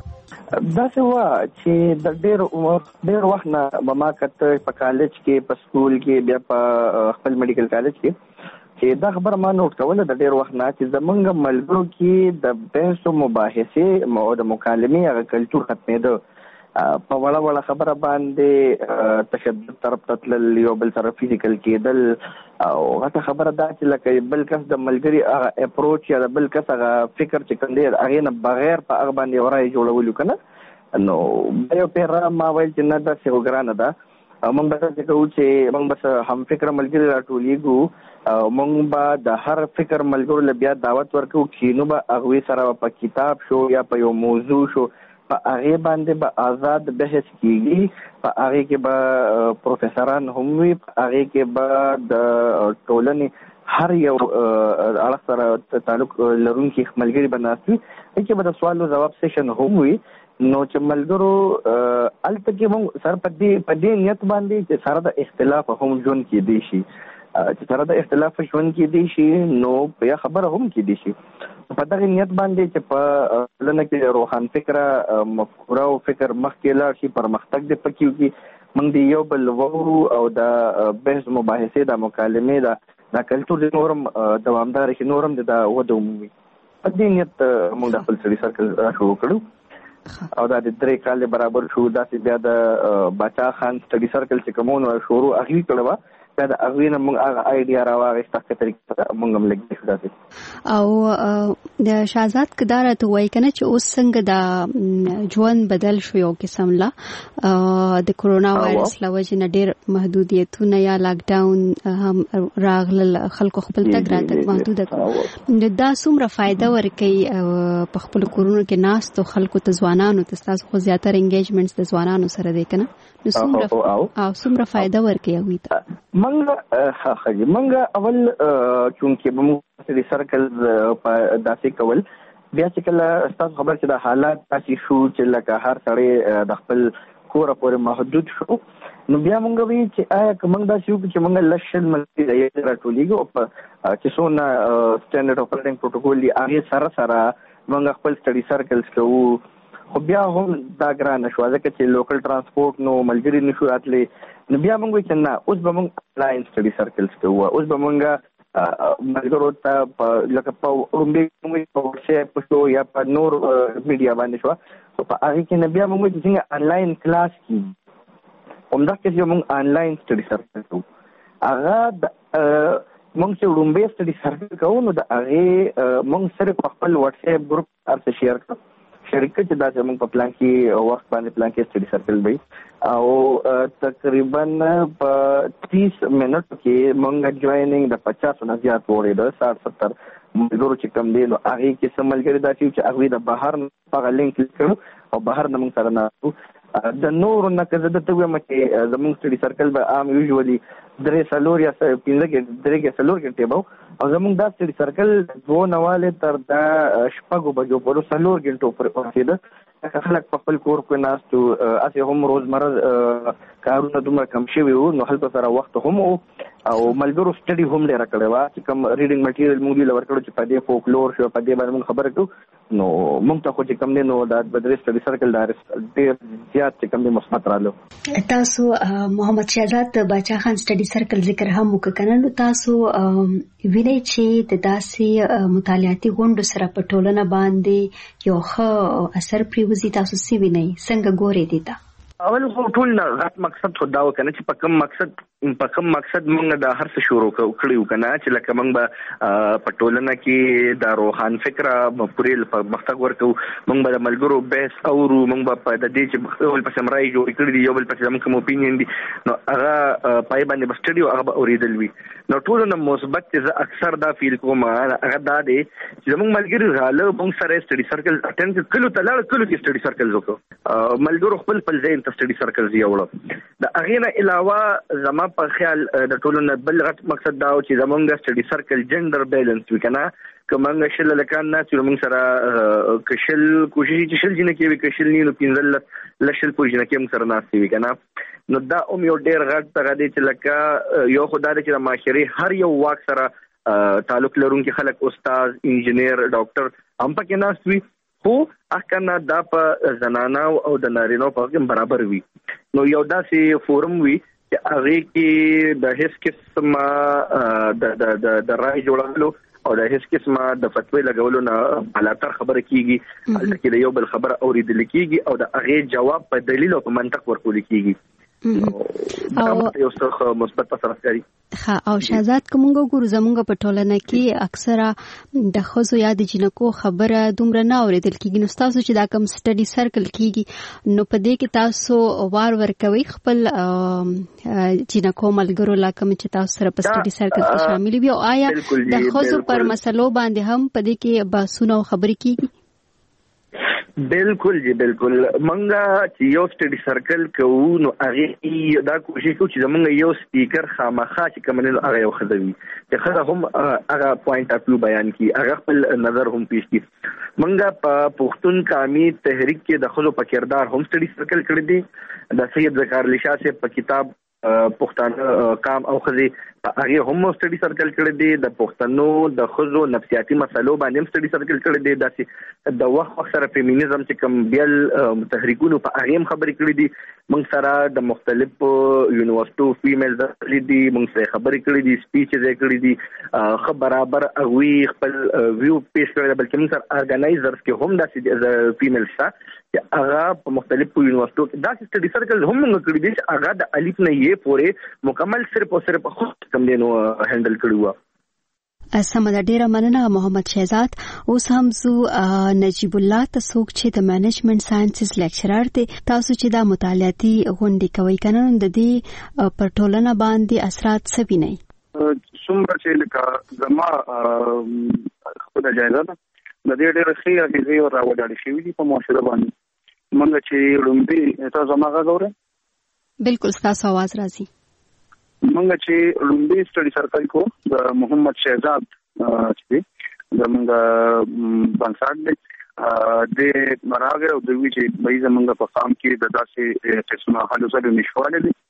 دا څه وا چې د ډېر وخت نه ما کته په کالج کې په سکول کې بیا په خپل میډیکل کالج کې چې دا خبر ما نوٹ کوله د ډېر وخت نه چې زمونږ ملګرو کې د بحث او مباحثې او د مکالمې هغه کلچر ختمېده په وړه خبره باندې تشدد طرف ته تلل یو بل سره فزیکل کېدل او هغه خبره دا چې لکه بل کس د ملګری هغه اپروچ یا د بل کس هغه فکر چې کوم دی هغه نه بغیر په هغه باندې ورای جوړول کنه نو یو پیر ما ویل چې نه دا څه وګرانه ده موږ به څه کوو چې موږ به هم فکر ملګری راټولېږو موږ به د هر فکر ملګرو له بیا دعوت ورکو کینو به هغه سره په کتاب شو یا په یو موضوع شو په هغه باندې به آزاد بحث کیږي په هغه کې به پروفیسوران هم وي په هغه کې به د ټولنې هر یو اړه سره تعلق لرونکي ملګري بناسي چې به د سوال او جواب سیشن هم وي نو چې ملګرو الته کې موږ سر پدې نیت باندې چې سره د اختلاف هم ژوند کې دی شي چې سره د اختلاف ژوند کې دی شي نو په خبره هم کې دی شي په دغه نیت باندې چې په لنه کې روحان فکر مفکوره او فکر مخکې لاړ شي پرمختګ د پکیو کې موږ دی یو بل وورو او د بحث مباحثه د مکالمې د کلچر د نورم دوامدار شي نورم د وده عمومي په دې نیت موږ د خپل سړي سرکل شروع کړو او دا د 3 کال برابر شو داسې بیا د باچا خان سټډي سرکل چې کومو شروع اخلي کړو دا د اغوینه موږ هغه آیډیا راوغسته په طریقه موږ هم لګی شو داسې او د شاهزاد کدارت وای کنه چې اوس څنګه د ژوند بدل شو یو قسم لا د کورونا وایرس لوجه نه ډیر محدودیتونه یا لاک ډاون هم راغل خلکو خپل تګ راتګ محدود کړ دا څومره فائدہ ورکړي په خپل کورونو کې ناس ته خلکو ته ځوانانو ته تاسو خو زیاتره انګیجمنټس د ځوانانو سره دی کنه نو څومره فائدہ ورکړي وي ته منګه اول چونکه موږ د سرکل په داسې کول بیا چې کله تاسو خبر چې د حالات تاسو شو چې لکه هر سړی د خپل کور پورې محدود شو نو بیا موږ وی چې آیا کوم دا شو چې موږ لشل ملي د راټولېږو په چې څونه سټانډرډ اپریټینګ پروتوکول دی هغه سره موږ خپل سټډي سرکلز کوو خو بیا هم دا ګران شو ځکه چې لوکل ترانسپورت نو ملګری نشو راتلې نو بیا موږ چې نه اوس به موږ آنلاین سټډي سرکلز کوو اوس به موږ ملګرو ته لکه په رومبي په واتساپ په یا په نور میډیا باندې شو په هغه کې نه بیا موږ چې څنګه آنلاین کلاس کی همدا کې موږ آنلاین سټډي سرکل کوو هغه موږ چې رومبي سټډي سرکل کوو نو د هغه موږ سره په خپل واتساپ ګروپ ارته شیر کړو شرکت چې دا زموږ په پلان کې وخت باندې پلان کې سټډي سرکل وي او تقریبا په 30 منټ کې موږ جوائنینګ د 50 نه زیات وړي د 60-70 ملګرو چې کم دي نو هغه کې سملګری دا چې هغه د بهر په لینک کلیک کړو او بهر نه موږ سره نه د نور نه کزه د توګه مکه زموږ سټډي سرکل به عام یوزولي 3 سالور یا 15 کې 3 سالور کې ټیبو او زموږ دا سټډي سرکل 2 نواله تر د شپږو بجو پر سالور غنټو پر ورسېده خلک په خپل کور کې ناستو اسه هم روزمره کارونه دومره کم شوي وو نو هلته سره وخت هم او ملګرو سټډي هم لري کړو چې کوم ریډینګ مټیریال موږ لور کړو چې په دې فولکلور شو په دې باندې موږ خبرې کوو نو موږ ته خو چې کوم نو دا بدري سټډي سرکل دار ډیر زیات چې کوم مثبت رالو تاسو محمد شهزاد باچا خان سټډي سرکل ذکر هم وکړ نو تاسو وینئ چې د داسې مطالعاتي غونډو سره په ټولنه باندې یو ښه اثر پریوزي تاسو سی وینئ څنګه ګورئ دي تا اول خو ټول نه غټ مقصد خو دا وکنه چې په کوم مقصد موږ د هر څه شروع کړیو کنه چې لکه موږ به په ټولنه کې د روحان فکره پورې په مختګ ورکو موږ به د ملګرو بحث اورو موږ به په د دې چې ول په سمرای جوړ کړی دی یو بل په کوم اپینین دي نو هغه پای باندې بسټډیو هغه اوریدل وی نو ټول نه مثبت چې اکثر دا فیل کوم هغه دا دی چې موږ ملګری غاله موږ سره سټډي سرکل اټینډ کلو تلاړ کلو کې سټډي سرکل وکړو ملګرو خپل ځای سټډي سرکل یوړو د اغه نه علاوه زما په خیال د ټولو نه بل غټ مقصد دا و چې زمونږ سټډي سرکل جندر بیلنس وکنه کومه شل لکان نه چې موږ سره کشل کوشش چې شل جنہ کې کشل نه نو پینځل لشل پوجنه کې موږ سره ناسي وکنه نو دا یو ډیر غټ تغه دي چې لکه یو خدای چې د معاشري هر یو واک سره تعلق لرونکي خلک استاد انجینیر ډاکټر هم پکې ناسوي خو اکنه دا په زنانو او د نارینو په کې برابر وي نو یو داسې فورم وي چې هغه کې د هیڅ قسمه د رائے جوړولو او د هیڅ قسمه د فتوی لګولو نه بالاتر خبره کیږي البته کې د یو بل خبره اوریدل کیږي او د هغه جواب په دلیل او په منطق ورکول کیږي او یو څه مثبت اثر کوي او شهزاد کومګو ګورو زمونږ په ټولنه کې اکثره د خزو یا د جنکو خبره دومره نه اوریدل کیږي نو تاسو چې دا کوم سټډي سرکل کیږي نو په دې کې تاسو وار کوي خپل جنکو ملګرو لا کوم چې تاسو سره په سټډي سرکل کې شامل وي او آیا د خزو پر مسلو باندې هم په دې کې باسونه او خبرې کیږي بالکل جی بالکل منګه چې یو سټډي سرکل کوو نو هغه دا کوشش کوي چې زمونږ یو سپیکر خامخا چې کوم نه هغه یو خدوي چې خدای هم هغه پوینټ اف ویو بیان کی هغه خپل نظر هم پیش کی منګه په پښتون قومي تحریک کې د خلکو په کردار هم سټډي سرکل کړی دی د سید ذکر علی شاه سے په کتاب پښتانه کام او خزي هغه هم سټډي سرکل کړی دی د پښتنو د خزو نفسیاتي مسلو باندې سټډي سرکل کړی دی داسې د وخت سره فيمينيزم چې کوم بیل تحریکونو په هغه هم خبرې کړې دي موږ سره د مختلفو یونیورسيټو فیمیل د دي موږ سره خبرې کړې دي سپیچز یې کړې دي خبر برابر او خپل ویو پیش کړی بلکې موږ سره ارګنایزرز کې هم داسې فیمیل سره چې هغه په مختلفو یونیورسيټو کې دا سټډي سرکل هم موږ کړی دي چې هغه د الف نه یې پورې مکمل صرف او صرف کوم دینو هندل کړو. سمه ده ډیره مننه محمد شهزاد. اوس هم زو نجیب الله تسوک چې د مینجمنت ساينسز لیکچرر دی تاسو چې دا مطالعاتي غونډې کوي کنه د دې پر ټولنه باندې اثرات څه ویني؟ څومره چې لکه زما خپل جایزه ده د دې ډېر ښه اغیزې راوړل شوې دي په معاشره باندې موږ چې لومبي تاسو ما غوړې بالکل تاسو आवाज راځي منګه چې لومبي سټډي سرکل کو د محمد شهزاد چې زمونږ بنسټ دی د مراغه او د وی چې بای زمونږ په قام کې د داسې قسمه حالو سره نشواله دي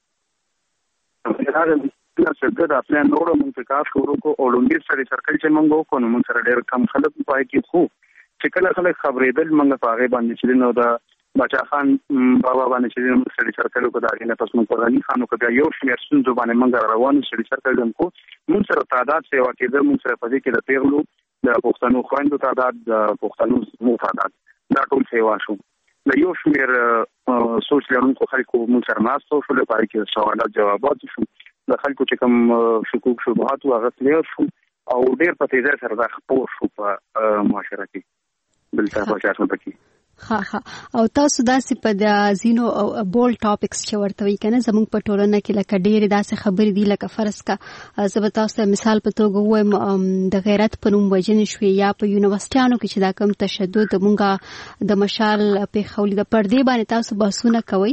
هغه د څه د خپل نورو منطقه شروع کو او لومبي سټډي سرکل چې منګو کو نو موږ سره ډېر کم خلک پای کې خو چې کله خلک خبرېدل منګه په هغه باندې چې نو د بچا خان بابا باندې چې موږ سړي سرکل کو دا نه پس موږ غني خانو کو یو شمیر څنګه باندې موږ روان سړي سرکل دم کو موږ سره تعداد سیوا کېده موږ سره پدې کې د پیغلو د پښتنو خويندو تعداد د پښتنو مو تعداد دا ټول سیوا شو د یو شمیر سوچ لرونکو خلکو موږ سره ماستو شو لپاره کې سوالات جوابات شو د خلکو چې کوم شکوک شبهات او غفلت شو او ډېر په تیزه سره د خپور شو په معاشره کې بل څه په شاسو پکې ها او تاسو داسې په د زینو او بول ټاپکس چې ورته وی کنه زموږ په ټولنه کې لکه ډېر داسې خبرې دي لکه فرض کا زه به تاسو ته مثال په توګه وایم د غیرت په نوم وجنې شوې یا په یونیورسيټانو کې چې دا کم تشدد مونږه د مشال په خولي د پردې باندې تاسو بحثونه کوي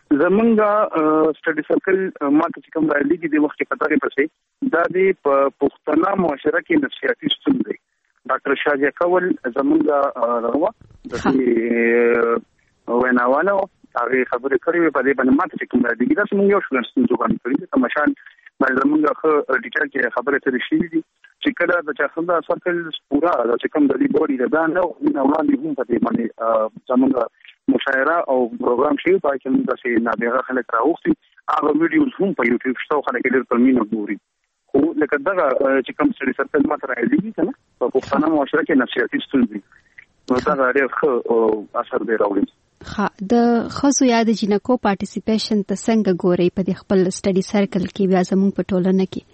زمونږ سټډي سرکل ماته چې کوم راځي د وخت په تاریخ پسې دا د پښتنه معاشره کې نفسیاتي ستونزې دي ډاکټر شاجه کول زمونږ راوه د ویناوالو هغه خبرې کړې په دې باندې ماته چې کوم راځي دا څنګه یو شنه ستونزې باندې کړی د مشال باندې زمونږ خو ډیټیل کې خبرې ترې شي دي چې کله د چا خندا سرکل پورا چې کوم د دې بوري دا نه وړاندې هم په دې باندې زمونږ مشاعره او پروګرام شي په کې موږ چې نابغه خلک راوختي هغه ویډیوز هم په یوټیوب شته خلک ډېر په مینه ګوري خو لکه دا چې کوم سړي سرکل ماته راځي کنه په پښتنه معاشره کې نفسیاتي ستونزې نو دا ډېر ښه اثر دی راوړي د خاصو یاد جنکو پارټیسیپیشن ته څنګه ګوري په خپل سټډي سرکل کې بیا زموږ په ټولنه کې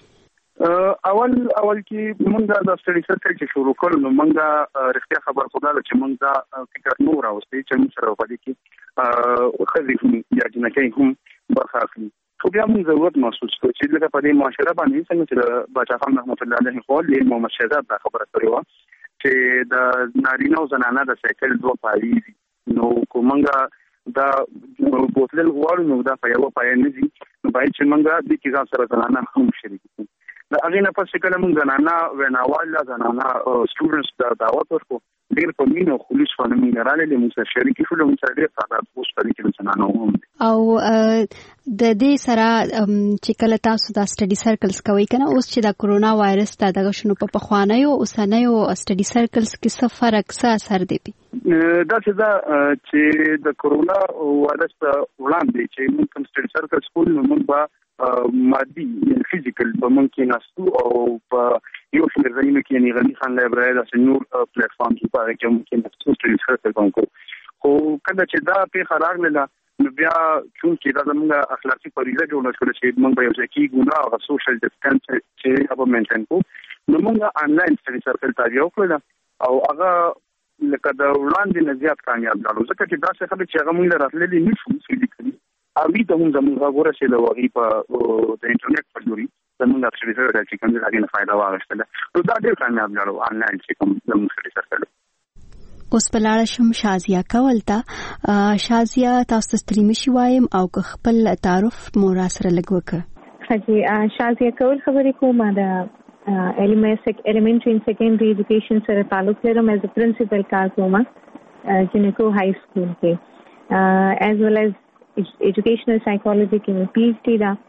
اول کې مونږ د سټډي سرکل چې شروع کړو نو مونږ رښتیا خبر خدای چې مونږ دا فکر نو راوستي چې موږ سره په دې کې خزي هم یا جنکې هم برخه اخلي خو بیا موږ ضرورت محسوس کړو چې لکه په دې معاشره باندې څنګه چې بچا خان رحمت الله علیه خو له محمد شهزاد دا خبره کړې و چې د نارینه او زنانه د سایکل دوه پایي نو کومنګا دا بوتل غواړو نو دا په یو پای نه دي نو باید چې موږ د کیسه سره زنانه هم شریک کړو دا هغه نه پس کله موږ زنانه وناواله زنانه سټوډنټس دا دعوت ورکو ډیر په مینه خلوص باندې مینراله له موږ شریک شو موږ سره ډیر ساده پوسټ کړی چې زنانه هم او د دې سره چې کله تاسو دا سټډي سرکلز کوي کنه اوس چې دا کورونا وایرس ته دغه شنو په خوانایو اوسنیو سټډي سرکلز کې څه فرق څه اثر دی دا چې د کورونا وایرس وړاندې چې موږ کوم سټډي سرکلز کول نو موږ مادي فزیکل په مونږ کې ناسو او په یو شمېر ځایونو کې یعنې غني خان لایبراري داسې نور پلیټفارم کې په هغه کې موږ کې ناسو سټډي سرکل کوم خو کله چې دا پیښه راغله نو بیا چونکې دا زموږ اخلاقي فریضه جوړه شوه چې موږ به یو ځای کېږو نه هغه سوشل ډسټنس چې هغه مینټین کړو نو موږ آنلاین سټډي سرکل تابع وکړل او هغه لکه د وړاندې نه زیات کامیاب لاړو ځکه چې داسې خلک چې هغه موږ راتللی نه شو فزیکلي اوی ته هم زموږ غوړه چې د وغي په د انټرنیټ په لوري زموږ سټډي سرکل چې کوم ځای نه فائدہ واغستله نو دا ډېر کامیاب لاړو آنلاین چې کوم زموږ سټډي سرکل اوس په لاړه شم شازیه کول ته. شازیه تاسو ستړي مشي وایم او خپل تعارف مو را سره لږ وکړه. حاجی شازیه کول خبرې کوم د elementary and secondary education سره تعلق لرم as a principal کار کوم جنکو های سکول کې as well as educational psychology کې مې PhD دا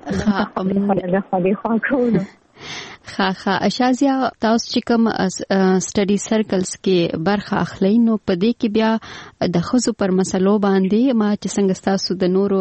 خا شازیا تاسو چې کوم سټډي سرکلز کې برخه اخلي نو په دې کې بیا د خزو پر مسلو باندې ما چې څنګه تاسو د نورو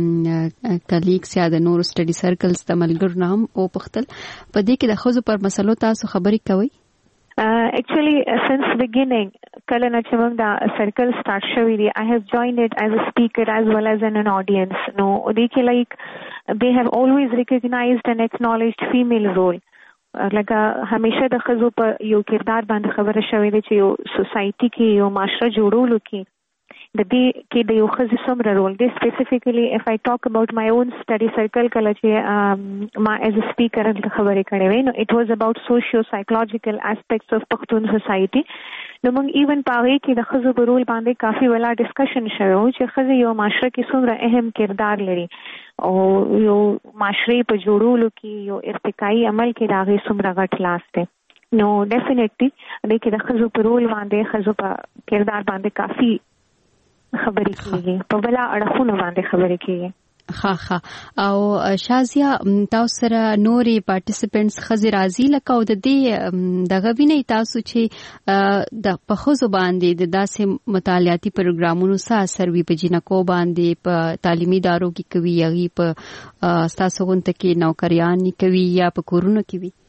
کلیګز یا د نورو سټډي سرکلز د ملګرو نام او پختل په دې کې د خزو پر مسلو تاسو خبرې کوي؟ Actually, since beginning, kala na chimang da circle start shawi di. I have joined it as a speaker as well as in an audience. No, dekhe like they have always recognized and acknowledged female role. Like हमेशा د خزو په یو کردار باندې خبره شوې ده چې یو سوسايټي کې یو معاشره جوړولو کې د دې کې د یو خزې څومره رول دی. Specifically, if I talk about my own study circle کله چې ما as a speaker خبرې کړې وې نو it was about socio-psychological aspects of Pakhtun society. نو موږ ایون پاره کې د خزو په رول باندې کافي ولا ډسکشن شوی چې خزې یو معاشره کې څومره اهم کردار لري او یو معاشري په جوړولو کې یو ارتقائي عمل کې داغه څومره غټ لاس دی. نو ډیفینیټلی د کې د خزو په رول باندې خزو په کردار باندې کافي خبرې کیږي په بلا اړخونو باندې خبرې کیږي. او شازیا تاسو سره نوري پارټیسپینټس خزي راځي لکه او د دې دغه ویني تاسو چې د پخوزو باندې د داسې مطالعاتي پروګرامونو سره اثر وی په جنکو باندې په تعلیمي ادارو کې کوي یا په تاسو غونډه کې نوکریان کوي یا په کورونو کې وي.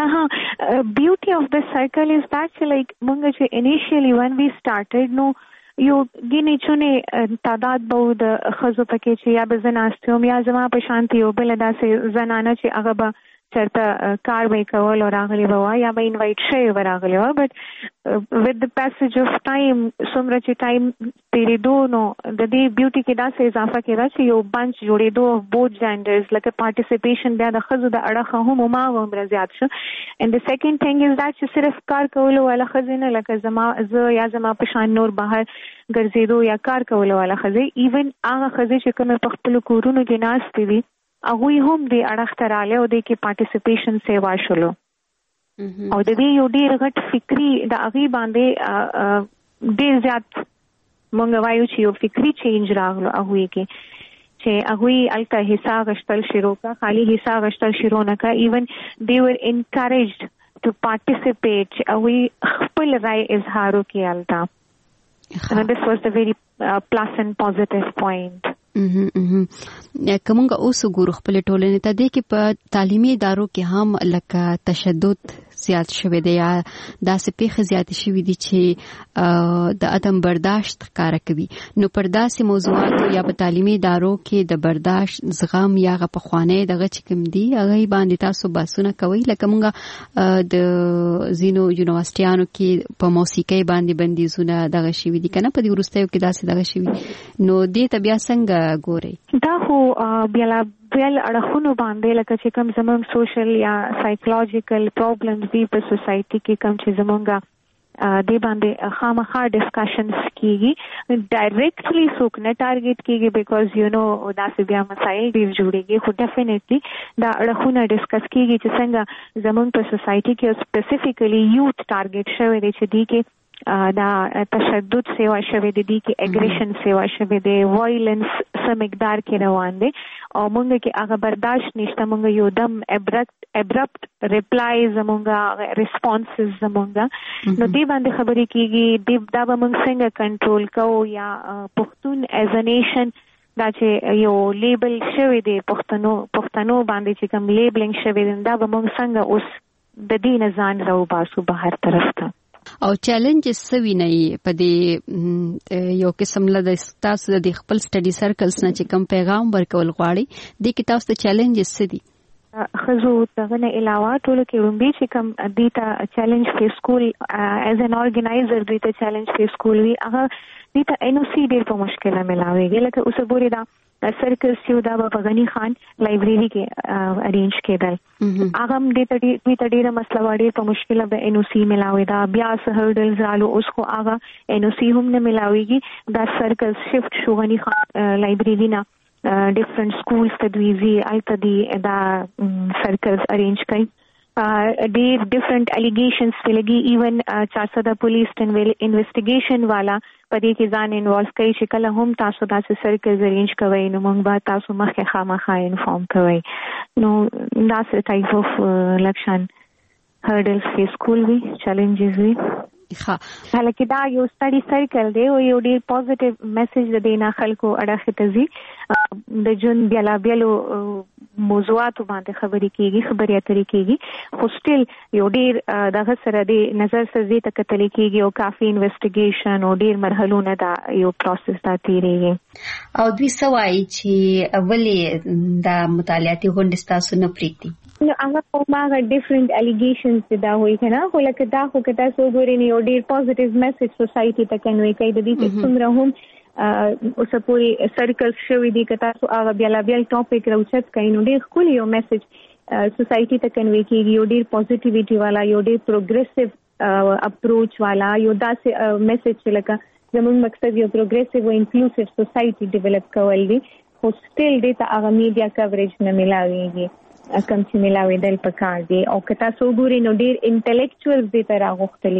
Beauty of this circle is that like مونږ چې initially when we started no یو ګینې چونه تعداد به د خزو پکې چې یا به زناستوم یا زما په شانتي یو بل داسې زنانه چې هغه به چرته کار به کول او راغلی به یا به انوایټ شوی به راغلی و. بټ with the passage of time څومره چې ټایم تیریدو نو د دې بیوټي کې داسې اضافه کېده چې یو بنچ جوړېدو of both genders لکه پارټیسپیشن بیا د خزو د اړخه هم هماغومره زیات شو. and the second thing is that چې صرف کار کولو والا ښځې نه لکه زه یا زما په شان نور بهر ګرځېدو یا کار کولو والا ښځې ایون هغه ښځې چې کومې په خپلو کورونو کې ناستې وي هغوی هم دې اړخ ته راغلی او دې کې پارټیسپیشن سیوا شولو او د دې یو ډېر غټ فکري د هغې باندې ډېر زیات مونږ وایو چې یو فکري چینج راغلو هغوی کې چې هغوی هلته حصه اخیستل شروع کړه. خالي حصه اخیستل شروع نه کړه. ایون they were encouraged to participate چې هغوی خپل رای اظهار وکړي هلته. This was the very plus and positive point. کومه اوس ګورو خپل ټولنې ته د کې په تعلیمي ادارو کې هم لکه تشدد زیات شوی دی یا داسې پیښې زیات شوی دي چې د عدم برداشت ښکارا کوي. نو پر داسې موضوعاتو یا په تعلیمي ادارو کې د برداشت زغم یا په خوانې دغه چې کوم دي هغه باندې تاسو باسونه کوي لکه موږ د زینو یونیورسيټیانو کې په موسیقي باندې بندیزونه دغه شوی دي کنه په دې ورستیو کې داسې دغه شوی نو دې ته بیا څنګه ګوري؟ دا خو بیا اړخونو باندې لکه چې کوم زموږ سوشل یا سایکولوژیکل پرابلمز دي په سوسایټي کې کوم چې زموږ دې باندې خامخا ډسکشنز کیږي. ډایرکټلی څوک نه ټارګټ کیږي بیکاز یو نو داسې بیا مسایل ډېر جوړیږي خو ډیفینیټلی دا اړخونه ډسکس کیږي چې څنګه زموږ په سوسایټي کې سپیسیفیکلی یوت ټارګټ شوی دی چې دې کې دا تشدد سیوا شوی دی کې اګریشن سیوا شوی دی وایلنس سم مقدار کې روان دی او مونږ کې هغه برداشت نشته. مونږ یو دم ابرپټ ریپلای زمونږه ریسپانسز زمونږه نو دې باندې خبرې کیږي دا به مونږ څنګه کنټرول کوو یا پښتون ایز ا نیشن دا چې یو لیبل شوی دی پښتنو باندې چې کوم لیبلینګ شوی دی دا به مونږ څنګه اوس د دې نه ځان راوباسو بهر طرف ته. او چیلنجز سوي نه په دې یو قسم له تاسو د خپل سټډي سرکلز نه چې کوم پیغام ورکول غواړي د کې تاسو ته چیلنجز څه دي؟ خزو دغه نه علاوه ټول کې رومبي چې کوم دیتا چیلنج فی سکول ایز ان ارګنایزر دیتا چیلنج فی سکول وی هغه دیتا NOC ډیر په مشکله ملاويږي لکه اوس پورې دا سرکس یو دا په غنی خان لایبرری کې ارینج کېدل هغه د ډیره مسله وړي په مشکله به NOC ملاوي دا بیا هرډلز رالو اوس خو هغه NOC هم نه ملاويږي دا سرکس شفت شو غنی خان لایبرری نه different schools تدویزی التدی دا سرکلز ارینج کړي ډیر different allegations لګي even چارسه د پولیس انویسټیګیشن والا پدې کې ځان انوالو کوي چې کله هم تاسو داسې سرکلز ارینج کوئ نو موږ به تاسو مخکې خامخا انفارم کوئ نو داسې ټایپ اف لکشن هرډلز فی سکول وی چیلنجز وی حالکه دا یو سټډي سرکل دی او یو ډیر پوزټیو میسج د دینه خلکو اړه ختزي د جون بیا بیلو موضوعات باندې خبرې کیږي خو سټیل یو ډیر دغه سره د نظر سزي ته کتل کیږي او کافي انویسټیګیشن او ډیر مرحلونه دا یو پروسس دا تیریږي او دوی سوای چې اولی دا مطالعاتي غونډه تاسو نه پریږدي نو هغه په ماغه ډیفرنٹ الیګیشنز دا وایي کنه خو لکه دا خو کته سو ګوري نه ډیر پوزټیو میسج سوسایټي ته کنوي کوي د دې څومره هم اوس پوری سرکل شوی دی کته سو هغه بیا ټاپک راوچت کوي نو ډیر خولي یو میسج سوسایټي ته کنوي کیږي یو ډیر پوزټیویټي والا یو ډیر پروګریسیو اپروچ والا یو داسې میسج لکه زموږ مقصد یو پروګریسیو او انکلوسیو سوسایټي ډیولپ کول دي خو سټیل دې ته هغه میډیا کوریج نه ملاويږي کم چې ملاوي دل پکار دي او کته سو ګوري نو ډیر انټلیکچوالز دې تر غوښتل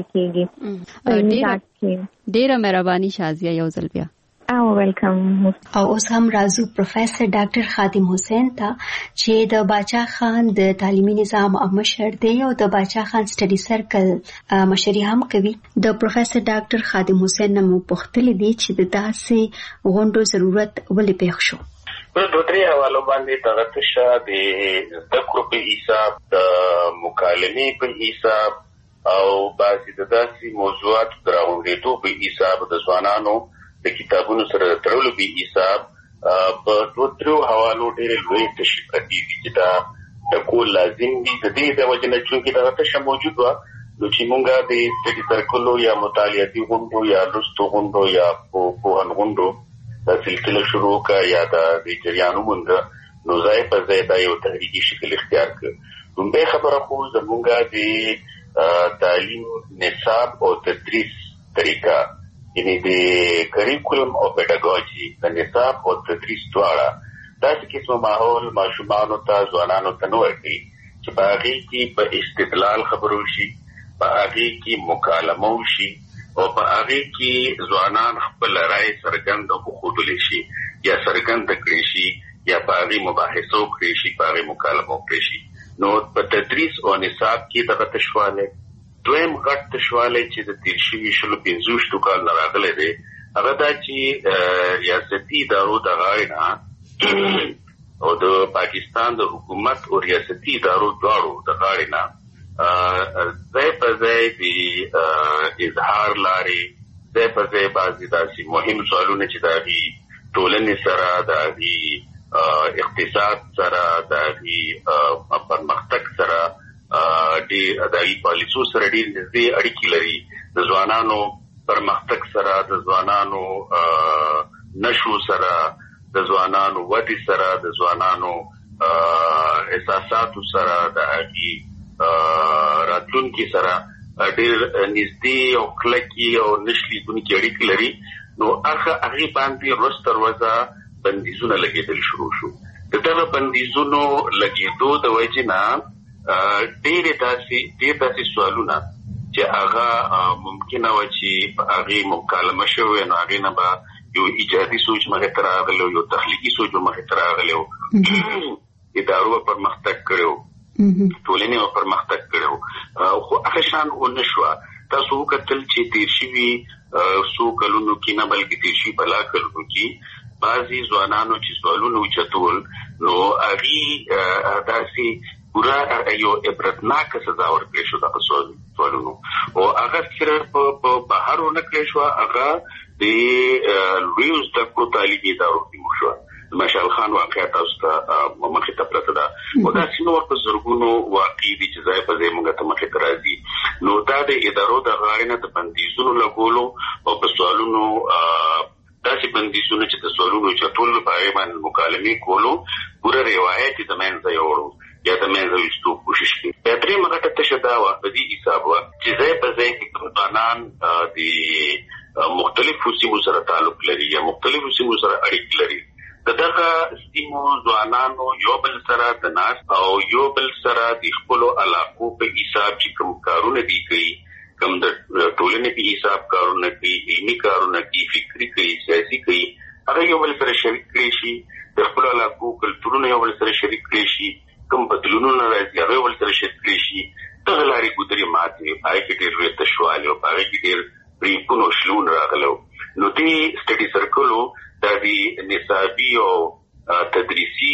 کېږي ډیره مهرباني شازیه یو ځل بیا او ویلکم او اوس هم راځو پروفیسور ډاکټر خادم حسین ته چې د باچا خان د تعلیمي نظام مشر دی او د باچا خان سټډي سرکل مشري هم کوي د پروفیسور ډاکټر خادم حسین نو پوښتنه دي چې د داسې غونډو ضرورت ولې پېښ شو په دوه درې حوالو باندې دغه تشه د زده کړو په حساب د مکالمې په حساب او بعضې د داسې موضوعاتو د راغونډېدو په حساب د ځوانانو د کتابونو سره د تړلو په حساب په دوه درېو حوالو ډېرې لویې تشې پرتې دي چې دا د کول لازم دي د دې د وجې نه چونکې دغه تشه موجود وه نو چې مونږ د سټډي سرکلو یا مطالعاتي غونډو یا لوستو غونډو یا پوهن غونډو دا سلسله شروع کا یا دا د جریانو مونږ نو ځای په ځای دا یو تحریکي شکل اختیار کړ لومبۍ خبره خو زمونږ د تعلیم نصاب او تدریس طریقه یعنی د کریکولم او پیډاګوژي د نصاب او تدریس دواړه داسې قسمه ماحول ماشومانو ته ځوانانو ته نه ورکوي چې په هغې کې په استدلال خبرو شي په هغې کې مکالمه وشي او په هغې کې ځوانان خپل رایې څرګنده وښودلی شي یا څرګنده کړی شي یا په هغې مباحثه وکړی شي په هغې مکالمه وکړی شي نو په تدریس او نصاب کې دغه تشوالی دویم غټ تشوالی چې د تېر شوي 15 کال نه راغلی دی هغه دا چې ریاستي ادارو د غاړې نه او د پاکستان د حکومت او ریاستي ادارو دواړو د غاړې نه ځای په ځای د اظهار لارې ځای په ځای بعضې داسې مهم سوالونه چې د هغې ټولنې سره د هغې اقتصاد سره د هغې پرمختګ سره ډېر د هغې پالیسو سره ډېر نږدې اړیکې لري د ځوانانو پرمختګ سره د ځوانانو نشو سره د ځوانانو ودې سره د ځوانانو احساساتو سره د هغې راتلونکي سره ډېر نږدې او کلکې او نشلیدونکې اړیکې لري نو هغې باندې ورځ تر ورځه بندیزونه لګېدل شروع شو د دغه بندیزونو لګېدو د وجې نه ډېر داسې سوالونه چې هغه ممکنه وه چې په هغې مکالمه شوې نو هغې نه به یو ایجادي سوچ مخې ته راغلی یو تخلیقي سوچ به مخې ته راغلی ادارو به پرمختګ کړی ټولنې به پرمختګ کړی خو هغه شان ونه شوه تاسو وکتل چې تېر شوي څو کلونو کې نه بلکې تېر شوي بلا کلونو کې بعضې ځوانانو چې سوالونه اوچتول نو هغې داسې پوره یو عبرتناکه سزا ورکړی شو دغه سوالونو او هغه صرف په بهر ونه کړی شوه هغه د لویو زده کړو تعلیمي ادارو کې موږ شوه مشال خان واقعا تاسو ته مخې ته پرته ده او دا سینور په زرګونو واقعي دي چې ځای په ځای موږ ته مخې ته راځي. نو دا د ادارو د غاړې نه د بندیزونو لګولو او په سوالونو داسې بندیزونه چې د سوالونو چټول په اړه باندې مکالمې کولو پوره روایت د منځه یوړو یا د منځه وستو کوشش کوي. د درې مګټه ته شدا و په دې حساب و چې ځای په ځای کې قانون د مختلفو سیمو سره تعلق لري یا مختلفو سیمو سره اړیکې لري. دغه سیمو ځوانانو یو بل سره د ناس او یو بل سره د خپل علاقو په حساب چې کوم کارونه دي کوي، کوم د ټولنې په حساب کارونه کوي، علمي کارونه کوي، فکری کوي، سیاسي کوي، هغه یو بل سره شریک کړي شي. د خپل علاقو کلتورونه یو بل سره شریک کړي شي، کوم بدلونونه راځي هغه یو بل سره شریک کړي شي. دغه لارې ګودري ماتې هغه کې ډېر لوی تشواله او هغه کې ډېر پریپونو شلون راغلو. نو دې سټډي سرکلو دا دی نصابی او تدریسی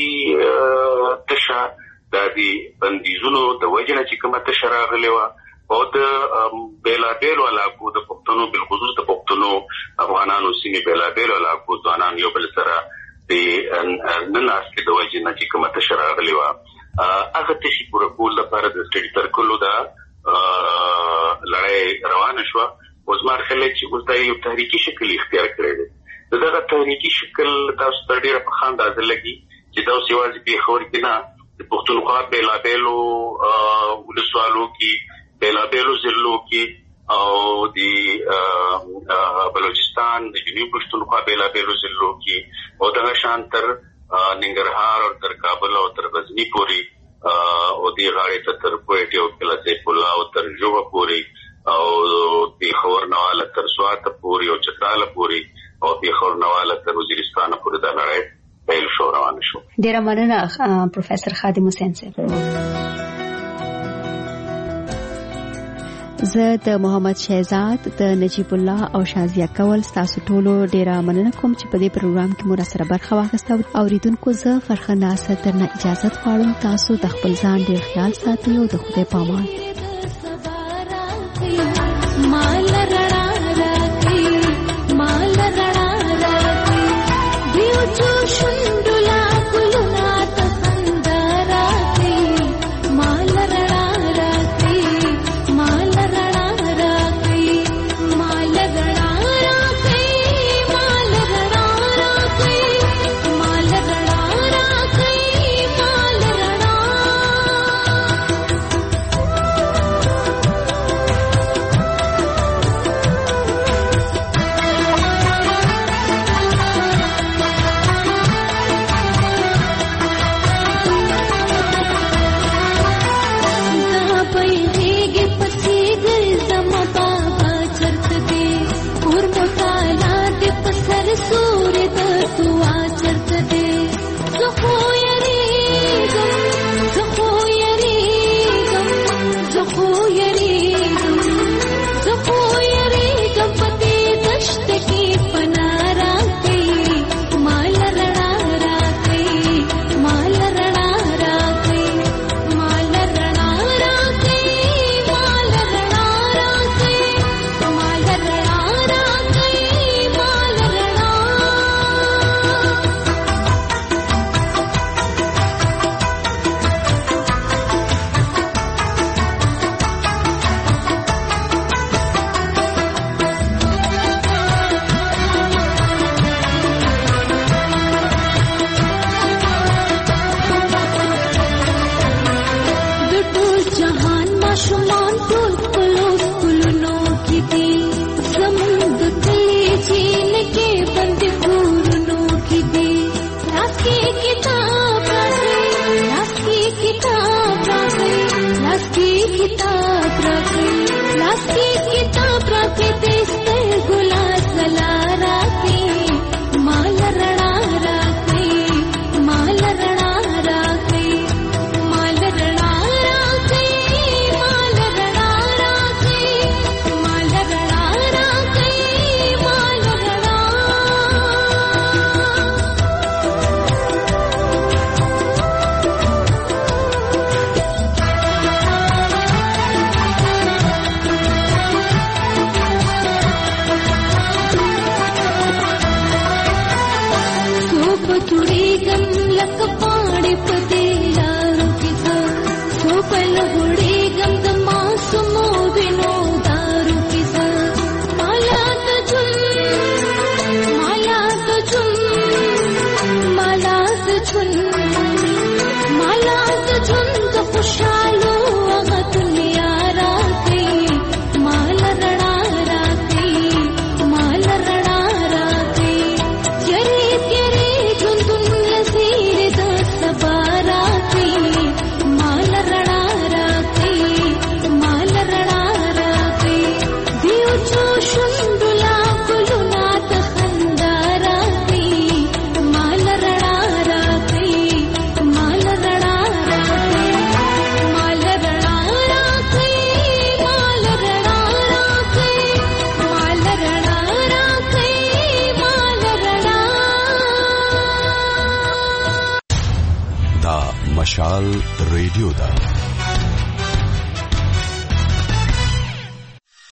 تشه دا دی بندیزونو د وجنه چې کومه تشه راغلی و او د بیلابیلو علاقو د پښتنو بالخصوص د پښتنو افغانانو سیمې بیلابیلو علاقو ځوانان یو بل سره د نن اصلي د وجنه چې کومه تشه راغلی و هغه تشي پوره کول لپاره د سټډي سرکلو دا لړۍ روانه شوه. اوس ما خلک چې اوس دا یو تحریکي شکل اختیار کړی دی. دغه تحریکي شکل تاسو ته ډېره په ښه اندازه لګي چې دا اوس یوازې پېښور کې نه د پښتونخوا بیلابیلو ولسوالو کې، بیلابیلو ضلعو کې او د بلوچستان د جنوبي پښتونخوا بیلابیلو ضلعو کې او دغه شان تر ننګرهار او تر کابل او تر غزني پورې او د غاړې ته تر کوټې او قلعه سیف الله او تر ژوبه پورې او پېښور نواله تر سوات پورې او چتراله پورې او پېښور نواله تر وزیرستان پورې دا لړۍ پیل شو روان شو. ډېره مننه پروفیسور خادم حسین صاحب. زه د محمد شهزاد د نجیب الله او شازیه کول تاسو ټولو ډېره مننه کوم چې په دې پروګرام کې مو سره برخه واخیسته. اوریدونکو زه فرخنده سترنه اجازه غواړم. تاسو د خپل ځان ډېر خیال ساتئ او د خدای پامان. مال رڼا راکړي، مال رڼا راکړي، دیو جو شندلا ګلونه ته خندا راکړي، مال رڼا راکړي، مال رڼا راکړي، مال رڼا راکړي، مال رڼا راکړي، مال رڼا راکړي، مال رڼا. مشال ریډیو دا